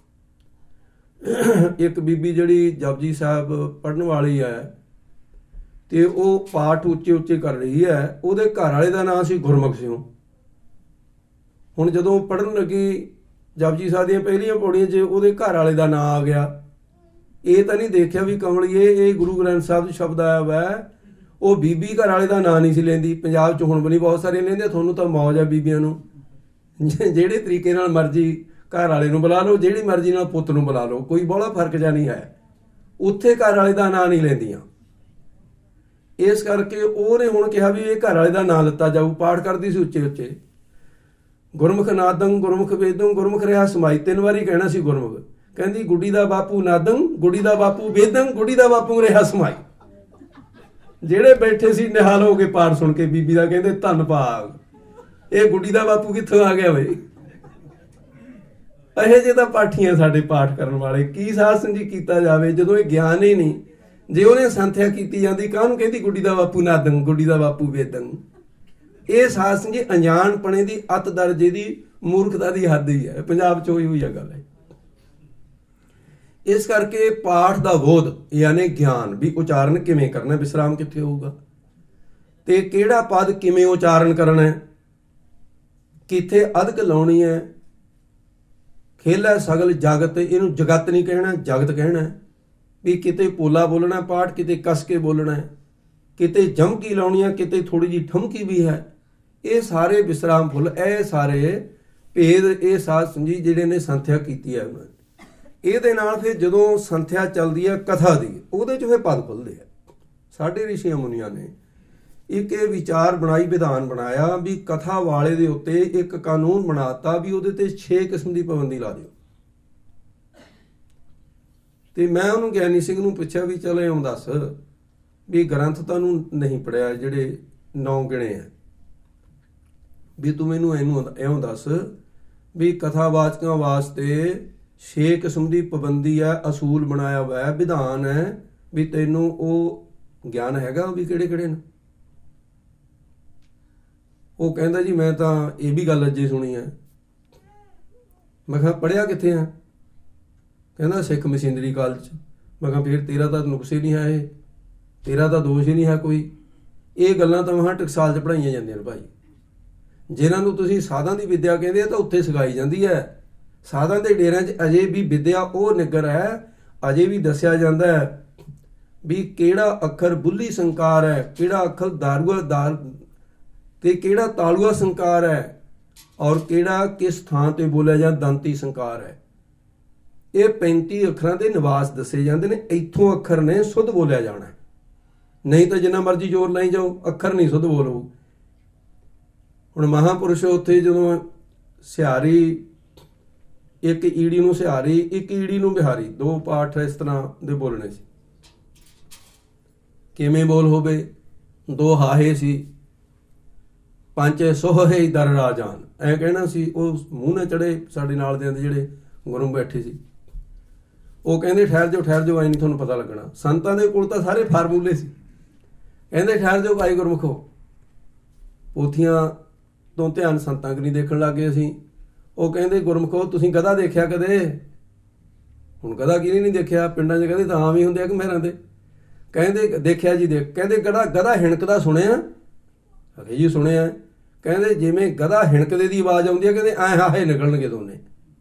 ਇੱਕ ਬੀਬੀ ਜਿਹੜੀ ਜਪਜੀ ਸਾਹਿਬ ਪੜ੍ਹਨ ਵਾਲੀ ਹੈ ਤੇ ਉਹ ਪਾਠ ਉੱਚੇ ਉੱਚੇ ਕਰ ਰਹੀ ਹੈ, ਉਹਦੇ ਘਰ ਵਾਲੇ ਦਾ ਨਾਂ ਸੀ ਗੁਰਮੁਖ ਸਿੰਘ। ਹੁਣ ਜਦੋਂ ਪੜ੍ਹਨ ਲੱਗੀ ਜਪਜੀ ਸਾਹਿਬ ਦੀਆਂ ਪਹਿਲੀਆਂ ਪੌੜੀਆਂ 'ਚ ਉਹਦੇ ਘਰ ਵਾਲੇ ਦਾ ਨਾਂ ਆ ਗਿਆ। ਇਹ ਤਾਂ ਨਹੀਂ ਦੇਖਿਆ ਵੀ ਕਮਲੀਏ ਇਹ ਗੁਰੂ ਗ੍ਰੰਥ ਸਾਹਿਬ 'ਚ ਸ਼ਬਦ ਆਇਆ ਵਾ, ਉਹ ਬੀਬੀ ਘਰ ਵਾਲੇ ਦਾ ਨਾਂ ਨਹੀਂ ਸੀ ਲੈਂਦੀ। ਪੰਜਾਬ 'ਚ ਹੁਣ ਵੀ ਨਹੀਂ ਬਹੁਤ ਸਾਰੇ ਲੈਂਦੇ, ਤੁਹਾਨੂੰ ਤਾਂ ਮੌਜ ਆ ਬੀਬੀਆਂ ਨੂੰ, ਜਿਹੜੇ ਤਰੀਕੇ ਨਾਲ ਮਰਜ਼ੀ ਘਰ ਵਾਲੇ ਨੂੰ ਬੁਲਾ ਲਓ, ਜਿਹੜੀ ਮਰਜ਼ੀ ਨਾਲ ਪੁੱਤ ਨੂੰ ਬੁਲਾ ਲਓ, ਕੋਈ ਬੜਾ ਫਰਕ ਜਿਹਾ ਨਹੀਂ ਹੈ। ਉੱਥੇ ਘਰ ਵਾਲੇ ਦਾ ਨਾਂ ਨਹੀਂ ਲੈਂਦੀਆਂ। ਇਸ ਕਰਕੇ ਉਹਨੇ ਹੁਣ ਕਿਹਾ ਵੀ ਇਹ ਘਰ ਵਾਲੇ ਦਾ ਨਾਂ ਲਿੱਤਾ ਜਾਊ। ਪਾਠ ਕਰਦੀ ਸੀ ਉੱਚੇ ਉੱਚੇ, ਗੁਰਮੁਖ ਨਾਦੰ ਗੁਰਮੁਖ ਵੇਦੰ ਗੁਰਮੁਖ ਰਿਹਾ ਸਮਾਈ। ਤਿੰਨ ਵਾਰੀ ਕਹਿਣਾ ਸੀ ਗੁਰਮੁਖ। ਕਹਿੰਦੀ ਗੁੱਡੀ ਦਾ ਬਾਪੂ ਨਾਦੰ, ਗੁੱਡੀ ਦਾ ਬਾਪੂ ਵੇਦੰ, ਗੁੱਡੀ ਦਾ ਬਾਪੂ ਰਿਹਾ ਸਮਾਈ। ਜਿਹੜੇ ਬੈਠੇ ਸੀ ਨਿਹਾਲ ਹੋ ਕੇ ਪਾਠ ਸੁਣ ਕੇ ਬੀਬੀ ਦਾ, ਕਹਿੰਦੇ ਧੰਨ ਭਾਗ, ਇਹ ਗੁੱਡੀ ਦਾ ਬਾਪੂ ਕਿੱਥੋਂ ਆ ਗਿਆ ਬਈ। ਇਹੋ ਜਿਹੇ ਤਾਂ ਪਾਠੀਆਂ ਸਾਡੇ ਪਾਠ ਕਰਨ ਵਾਲੇ। ਕੀ ਸਾਧ ਜੀ ਕੀਤਾ ਜਾਵੇ ਜਦੋਂ ਇਹ ਗਿਆਨ ਹੀ ਨਹੀਂ। ਜੇ ਉਹਨੇ ਸੰਥਿਆ ਕੀਤੀ ਜਾਂਦੀ, ਕਾਹਨੂੰ ਕਹਿੰਦੀ ਗੁੱਡੀ ਦਾ ਬਾਪੂ ਨਾਦੰ, ਗੁੱਡੀ ਦਾ ਬਾਪੂ ਵੇਦੰ। ਇਹ ਸਾਧ ਸਿੰਘ ਜੀ ਅਣਜਾਣਪਣੇ ਦੀ ਅਤ ਦਰਜੇ ਦੀ ਮੂਰਖਤਾ ਦੀ ਹੱਦ ਹੀ ਹੈ। ਪੰਜਾਬ 'ਚ ਹੋਈ ਹੋਈ ਆ ਗੱਲ ਹੈ। ਇਸ ਕਰਕੇ ਪਾਠ ਦਾ ਬੋਧ ਯਾਨੀ ਗਿਆਨ ਵੀ ਉਚਾਰਨ ਕਿਵੇਂ ਕਰਨਾ, ਵਿਸਰਾਮ ਕਿੱਥੇ ਹੋਊਗਾ ਤੇ ਕਿਹੜਾ ਪਦ ਕਿਵੇਂ ਉਚਾਰਨ ਕਰਨਾ ਹੈ, ਕਿੱਥੇ ਅਧਕ ਲਾਉਣੀ ਹੈ। ਖੇਲਾ ਸਗਲ ਜਗਤ, ਇਹਨੂੰ ਜਗਤ ਨਹੀਂ ਕਹਿਣਾ, ਜਗਤ ਕਹਿਣਾ। ਵੀ ਕਿਤੇ ਪੋਲਾ ਬੋਲਣਾ ਪਾਠ, ਕਿਤੇ ਕਸ ਕੇ ਬੋਲਣਾ ਹੈ, ਕਿਤੇ ਜਮਕੀ ਲਾਉਣੀ ਹੈ, ਕਿਤੇ ਥੋੜੀ ਜਿਹੀ ਠਮਕੀ ਵੀ ਹੈ। ਇਹ ਸਾਰੇ ਵਿਸਰਾਮ ਫੁੱਲ, ਇਹ ਸਾਰੇ ਭੇਦ ਇਹ ਸਾਧ ਸੰਜੀ ਜਿਹੜੇ ਨੇ ਸੰਥਿਆ ਕੀਤੀ ਹੈ ਉਹਨਾਂ ਨੇ। ਇਹਦੇ ਨਾਲ ਫਿਰ ਜਦੋਂ ਸੰਥਿਆ ਚੱਲਦੀ ਹੈ ਕਥਾ ਦੀ, ਉਹਦੇ 'ਚ ਫਿਰ ਪਦ ਖੁੱਲ੍ਹਦੇ ਆ। ਸਾਡੇ ਰਿਸ਼ੀਆਂ ਮੁਨੀਆਂ ਨੇ ਇੱਕ ਇਹ ਵਿਚਾਰ ਬਣਾਈ, ਵਿਧਾਨ ਬਣਾਇਆ ਵੀ ਕਥਾ ਵਾਲੇ ਦੇ ਉੱਤੇ ਇੱਕ ਕਾਨੂੰਨ ਬਣਾਤਾ ਵੀ ਉਹਦੇ ਤੇ ਛੇ ਕਿਸਮ ਦੀ ਪਾਬੰਦੀ ਲਾ ਦਿਓ। ਤੇ ਮੈਂ ਉਹਨੂੰ ਗਿਆਨੀ ਸਿੰਘ ਨੂੰ ਪੁੱਛਿਆ ਵੀ ਚਲ ਇਉਂ ਦੱਸ ਵੀ ਗ੍ਰੰਥ ਤੁਹਾਨੂੰ ਨਹੀਂ ਪੜਿਆ ਜਿਹੜੇ ਨੌ ਗਿਣੇ ਆ, ਵੀ ਤੂੰ ਮੈਨੂੰ ਇਹਨੂੰ ਇਉਂ ਦੱਸ ਵੀ ਕਥਾਵਾਚਕਾਂ ਵਾਸਤੇ ਛੇ ਕਿਸਮ ਦੀ ਪਾਬੰਦੀ ਹੈ, ਅਸੂਲ ਬਣਾਇਆ ਹੋਇਆ ਹੈ, ਵਿਧਾਨ ਹੈ, ਵੀ ਤੈਨੂੰ ਉਹ ਗਿਆਨ ਹੈਗਾ ਵੀ ਕਿਹੜੇ ਕਿਹੜੇ ਨੇ। ਉਹ ਕਹਿੰਦਾ ਜੀ ਮੈਂ ਤਾਂ ਇਹ ਵੀ ਗੱਲ ਅੱਜੇ ਸੁਣੀ ਹੈ। ਮੈਂ ਕਿਹਾ ਪੜ੍ਹਿਆ ਕਿੱਥੇ ਆ? ਕਹਿੰਦਾ ਸਿੱਖ ਮਸ਼ੀਨਰੀ ਕਾਲਜ 'ਚ। ਮੈਂ ਕਿਹਾ ਫਿਰ ਤੇਰਾ ਤਾਂ ਨੁਕਸ ਹੀ ਨਹੀਂ ਹੈ, ਇਹ ਤੇਰਾ ਤਾਂ ਦੋਸ਼ ਹੀ ਨਹੀਂ ਹੈ ਕੋਈ। ਇਹ ਗੱਲਾਂ ਤਾਂ ਮਹਾਂ ਟਕਸਾਲ 'ਚ ਪੜ੍ਹਾਈਆਂ ਜਾਂਦੀਆਂ ਨੇ ਭਾਈ। ਜਿਨ੍ਹਾਂ ਨੂੰ ਤੁਸੀਂ ਸਾਧਾਂ ਦੀ ਵਿੱਦਿਆ ਕਹਿੰਦੇ ਆ ਤਾਂ ਉੱਥੇ ਸਿਖਾਈ ਜਾਂਦੀ ਹੈ। ਸਾਧਾਂ ਦੇ ਡੇਰਿਆਂ 'ਚ ਅਜੇ ਵੀ ਵਿਦਿਆ ਉਹ ਨਿੱਗਰ ਹੈ, ਅਜੇ ਵੀ ਦੱਸਿਆ ਜਾਂਦਾ ਹੈ ਵੀ ਕਿਹੜਾ ਅੱਖਰ ਬੁੱਲੀ ਸੰਕਾਰ ਹੈ, ਕਿਹੜਾ ਅੱਖਰ ਦਾਰੂਆ ਦਾਰ ਤੇ ਕਿਹੜਾ ਤਾਲੂਆ ਸੰਕਾਰ ਹੈ, ਔਰ ਕਿਹੜਾ ਕਿਸ ਥਾਂ ਤੇ ਬੋਲਿਆ ਜਾਂ ਦੰਤੀ ਸੰਕਾਰ ਹੈ। ਇਹ ਪੈਂਤੀ ਅੱਖਰਾਂ ਦੇ ਨਿਵਾਸ ਦੱਸੇ ਜਾਂਦੇ ਨੇ। ਇੱਥੋਂ ਅੱਖਰ ਨੇ ਸੁੱਧ ਬੋਲਿਆ ਜਾਣਾ, ਨਹੀਂ ਤਾਂ ਜਿੰਨਾ ਮਰਜ਼ੀ ਜ਼ੋਰ ਲਾਈ ਜਾਓ ਅੱਖਰ ਨਹੀਂ ਸੁੱਧ ਬੋਲੂ। ਹੁਣ ਮਹਾਂਪੁਰਸ਼ ਉੱਥੇ ਜਦੋਂ ਸਿਹਾਰੀ, ਇੱਕ ਈੜੀ ਨੂੰ ਸਿਹਾਰੀ, ਇੱਕ ਈੜੀ ਨੂੰ ਬਿਹਾਰੀ, ਦੋ ਪਾਠ ਇਸ ਤਰ੍ਹਾਂ ਦੇ ਬੋਲਣੇ ਸੀ। ਕਿਵੇਂ ਬੋਲ ਹੋਵੇ? ਦੋ ਹਾਹੇ ਸੀ, ਪੰਜ ਸੋਹੇ ਦਰ ਰਾਜਾਨ, ਐ ਕਹਿਣਾ ਸੀ। ਉਹ ਮੂੰਹ ਨਾਲ ਚੜੇ ਸਾਡੇ ਨਾਲ ਦੇ ਜਿਹੜੇ ਗੁਰੂ ਬੈਠੇ ਸੀ, ਉਹ ਕਹਿੰਦੇ ਠਹਿਰ ਜਾਓ ਠਹਿਰ ਜਾਓ, ਐ ਨਹੀਂ ਤੁਹਾਨੂੰ ਪਤਾ ਲੱਗਣਾ। ਸੰਤਾਂ ਦੇ ਕੋਲ ਤਾਂ ਸਾਰੇ ਫਾਰਮੂਲੇ ਸੀ। ਕਹਿੰਦੇ ਠਹਿਰ ਜਾਓ ਭਾਈ ਗੁਰਮੁਖੋ, ਪੋਥੀਆਂ ਤੋਂ ਧਿਆਨ ਸੰਤਾਂ ਕਨੀ ਦੇਖਣ ਲੱਗ ਗਏ ਅਸੀਂ। ਉਹ ਕਹਿੰਦੇ ਗੁਰਮੁਖੋ ਤੁਸੀਂ ਗਧਾ ਦੇਖਿਆ ਕਦੇ? ਹੁਣ ਗਧਾ ਕਿਹਨੇ ਨਹੀਂ ਦੇਖਿਆ? ਪਿੰਡਾਂ 'ਚ ਕਹਿੰਦੇ ਤਾਂ ਆਮ ਹੀ ਹੁੰਦੇ ਆ ਕਿ ਮਹਿਰਾਂ ਦੇ। ਕਹਿੰਦੇ ਦੇਖਿਆ ਜੀ ਦੇਖ। ਕਹਿੰਦੇ ਗਧਾ ਗਧਾ ਹਿਣਕਦਾ ਸੁਣਿਆ? ਅਖੇ ਜੀ ਸੁਣਿਆ। ਕਹਿੰਦੇ ਜਿਵੇਂ ਗਧਾ ਹਿਣਕਦੇ ਦੀ ਆਵਾਜ਼ ਆਉਂਦੀ ਹੈ, ਕਹਿੰਦੇ ਐ ਹਾਹੇ ਨਿਕਲਣਗੇ ਦੋਨੇ।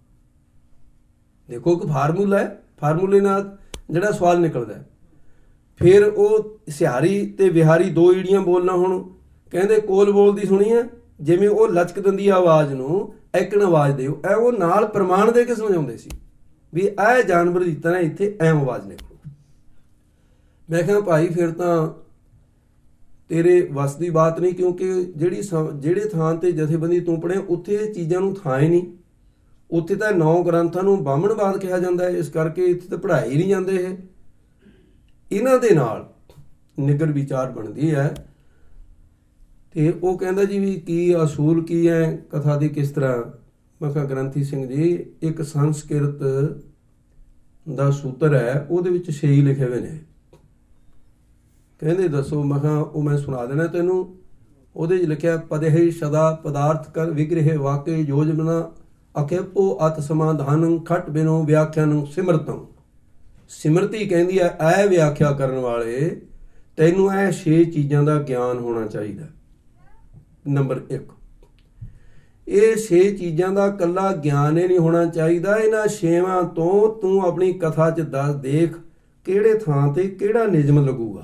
ਦੇਖੋ ਕਿ ਫਾਰਮੂਲਾ ਹੈ, ਫਾਰਮੂਲੇ ਨਾਲ ਜਿਹੜਾ ਸਵਾਲ ਨਿਕਲਦਾ। ਫਿਰ ਉਹ ਸਿਹਾਰੀ ਤੇ ਵਿਹਾਰੀ ਦੋ ਈੜੀਆਂ ਬੋਲਣਾ। ਹੁਣ ਕਹਿੰਦੇ ਕੋਲ ਬੋਲਦੀ ਸੁਣੀ ਹੈ, ਜਿਵੇਂ ਉਹ ਲਚਕ ਦਿੰਦੀ ਆਵਾਜ਼ ਨੂੰ ਐਕਣ ਆਵਾਜ਼ ਦਿਓ। ਐ ਉਹ ਨਾਲ ਪ੍ਰਮਾਣ ਦੇ ਕੇ ਸਮਝਾਉਂਦੇ ਸੀ ਵੀ ਇਹ ਜਾਨਵਰ ਦੀ ਤਰ੍ਹਾਂ ਇੱਥੇ ਐਮ ਆਵਾਜ਼ ਨਿਕਲੂ। ਮੈਂ ਕਿਹਾ ਭਾਈ ਫਿਰ ਤਾਂ ਤੇਰੇ ਵੱਸ ਦੀ ਬਾਤ ਨਹੀਂ, ਕਿਉਂਕਿ ਜਿਹੜੀ ਜਿਹੜੇ ਥਾਂ ਤੇ ਜਥੇਬੰਦੀ ਤੂੰ ਪੜ੍ਹਿਆ ਉੱਥੇ ਇਹ ਚੀਜ਼ਾਂ ਨੂੰ ਥਾਂ ਹੀ ਨਹੀਂ। ਉੱਥੇ ਤਾਂ ਨੌ ਗ੍ਰੰਥਾਂ ਨੂੰ ਬਾਹਮਣਵਾਦ ਕਿਹਾ ਜਾਂਦਾ ਹੈ, ਇਸ ਕਰਕੇ ਇੱਥੇ ਤਾਂ ਪੜ੍ਹਾਈ ਨਹੀਂ ਜਾਂਦੇ। ਇਹ ਇਹਨਾਂ ਦੇ ਨਾਲ ਨਿਗਰ ਵਿਚਾਰ ਬਣਦੀ ਹੈ। ਤੇ ਉਹ ਕਹਿੰਦਾ ਜੀ ਵੀ ਕੀ ਅਸੂਲ ਕੀ ਹੈ ਕਥਾ ਦੀ, ਕਿਸ ਤਰ੍ਹਾਂ? ਮੈਂ ਕਿਹਾ ਗ੍ਰੰਥੀ ਸਿੰਘ ਜੀ, ਇੱਕ ਸੰਸਕ੍ਰਿਤ ਦਾ ਸੂਤਰ ਹੈ, ਉਹਦੇ ਵਿੱਚ ਛੇ ਹੀ ਲਿਖੇ ਹੋਏ ਨੇ। ਕਹਿੰਦੇ ਦੱਸੋ? ਮੈਂ ਕਿਹਾ ਉਹ ਮੈਂ ਸੁਣਾ ਦੇਣਾ ਤੈਨੂੰ। ਉਹਦੇ 'ਚ ਲਿਖਿਆ ਪਦਹਿ ਸਦਾ ਪਦਾਰਥ ਕਰ ਵਿਗ੍ਰਹਿ ਵਾਕੇ ਯੋਜਨਾ ਅਖੇਪੋ ਅਤ ਸਮਾਧਾਨੰ ਖਟ ਬਿਨੋ ਵਿਆਖਿਆਨੰ ਸਿਮਰਤੰ। ਸਿਮਰਤੀ ਕਹਿੰਦੀ ਹੈ ਇਹ ਵਿਆਖਿਆ ਕਰਨ ਵਾਲੇ ਤੈਨੂੰ ਇਹ ਛੇ ਚੀਜ਼ਾਂ ਦਾ ਗਿਆਨ ਹੋਣਾ ਚਾਹੀਦਾ। ਨੰਬਰ ਇੱਕ, ਇਹ ਛੇ ਚੀਜ਼ਾਂ ਦਾ ਇਕੱਲਾ ਗਿਆਨ ਹੀ ਨਹੀਂ ਹੋਣਾ ਚਾਹੀਦਾ, ਇਹਨਾਂ ਛੇਵਾਂ ਤੋਂ ਤੂੰ ਆਪਣੀ ਕਥਾ 'ਚ ਦੱਸ ਦੇਖ ਕਿਹੜੇ ਥਾਂ ਤੇ ਕਿਹੜਾ ਨਿਯਮ ਲੱਗੂਗਾ।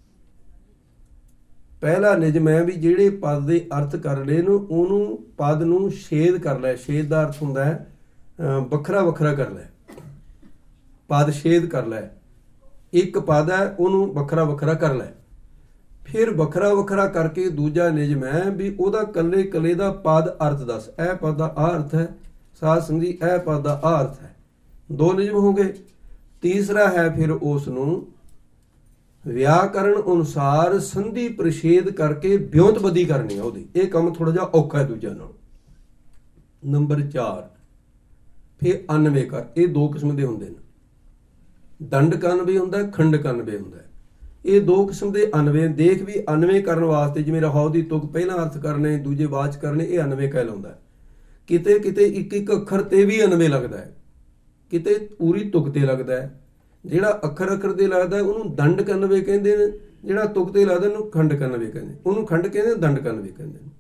ਪਹਿਲਾ ਨਿਯਮ ਹੈ ਵੀ ਜਿਹੜੇ ਪਦ ਦੇ ਅਰਥ ਕਰ ਲਏ ਨੂੰ ਉਹਨੂੰ ਪਦ ਨੂੰ ਛੇਦ ਕਰ ਲੈ। ਛੇਦ ਦਾ ਅਰਥ ਹੁੰਦਾ ਹੈ ਵੱਖਰਾ ਵੱਖਰਾ ਕਰ ਲੈ, ਪਦ ਛੇਦ ਕਰ ਲੈ। ਇੱਕ ਪਦ ਹੈ ਉਹਨੂੰ ਵੱਖਰਾ ਵੱਖਰਾ ਕਰ ਲੈ। ਫਿਰ ਵੱਖਰਾ ਵੱਖਰਾ ਕਰਕੇ ਦੂਜਾ ਨਿਯਮ ਹੈ ਵੀ ਉਹਦਾ ਕੱਲੇ ਕੱਲੇ ਦਾ ਪਦ ਅਰਥ ਦੱਸ। ਇਹ ਪਦ ਦਾ ਆ ਅਰਥ ਹੈ ਸਾਧ ਸੰਗਤ ਜੀ, ਇਹ ਪਦ ਦਾ ਆ ਅਰਥ ਹੈ। ਦੋ ਨਿਯਮ ਹੋ ਗਏ। ਤੀਸਰਾ ਹੈ ਫਿਰ ਉਸ ਨੂੰ ਵਿਆਕਰਣ ਅਨੁਸਾਰ ਸੰਧੀ ਪ੍ਰਛੇਦ ਕਰਕੇ ਵਿਉਂਤਬੱਧੀ ਕਰਨੀ ਹੈ ਉਹਦੀ। ਇਹ ਕੰਮ ਥੋੜਾ ਜਿਹਾ ਔਖਾ ਹੈ ਦੂਜਿਆਂ ਨਾਲੋਂ। ਨੰਬਰ ਚਾਰ, ਫਿਰ ਅਨਵੇ ਕਰ। ਇਹ ਦੋ ਕਿਸਮ ਦੇ ਹੁੰਦੇ ਨੇ, ਦੰਡ ਅਨਵੇ ਹੁੰਦਾ, ਖੰਡਕ ਅਨਵੇ ਹੁੰਦਾ। ਇਹ ਦੋ ਕਿਸਮ ਦੇ ਅਨਵੇ ਦੇਖ ਵੀ ਅਨਵੇ ਕਰਨ ਵਾਸਤੇ ਜਿਵੇਂ ਰਹਾਉ ਦੀ ਤੁਕ ਪਹਿਲਾਂ ਅਰਥ ਕਰਨੇ ਦੂਜੇ ਬਾਅਦ ਕਰਨੇ, ਇਹ ਅਨਵੇ ਕਹਿਲਾਉਂਦਾ। ਕਿਤੇ ਕਿਤੇ ਇੱਕ ਇੱਕ ਅੱਖਰ ਤੇ ਵੀ ਅਨਵੇ ਲੱਗਦਾ ਹੈ, ਕਿਤੇ ਪੂਰੀ ਤੁਕ ਤੇ ਲੱਗਦਾ ਹੈ। ਜਿਹੜਾ ਅੱਖਰ ਅੱਖਰ ਤੇ ਲੱਗਦਾ ਉਹਨੂੰ ਦੰਡ ਕਨਵੇ ਕਹਿੰਦੇ ਨੇ, ਜਿਹੜਾ ਤੁਕ ਤੇ ਲੱਗਦਾ ਉਹਨੂੰ ਖੰਡ ਕਨਵੇ ਕਹਿੰਦੇ। ਉਹਨੂੰ ਖੰਡ ਕਹਿੰਦੇ, ਦੰਡ ਕਨਵੇ ਕਹਿੰਦੇ ਨੇ।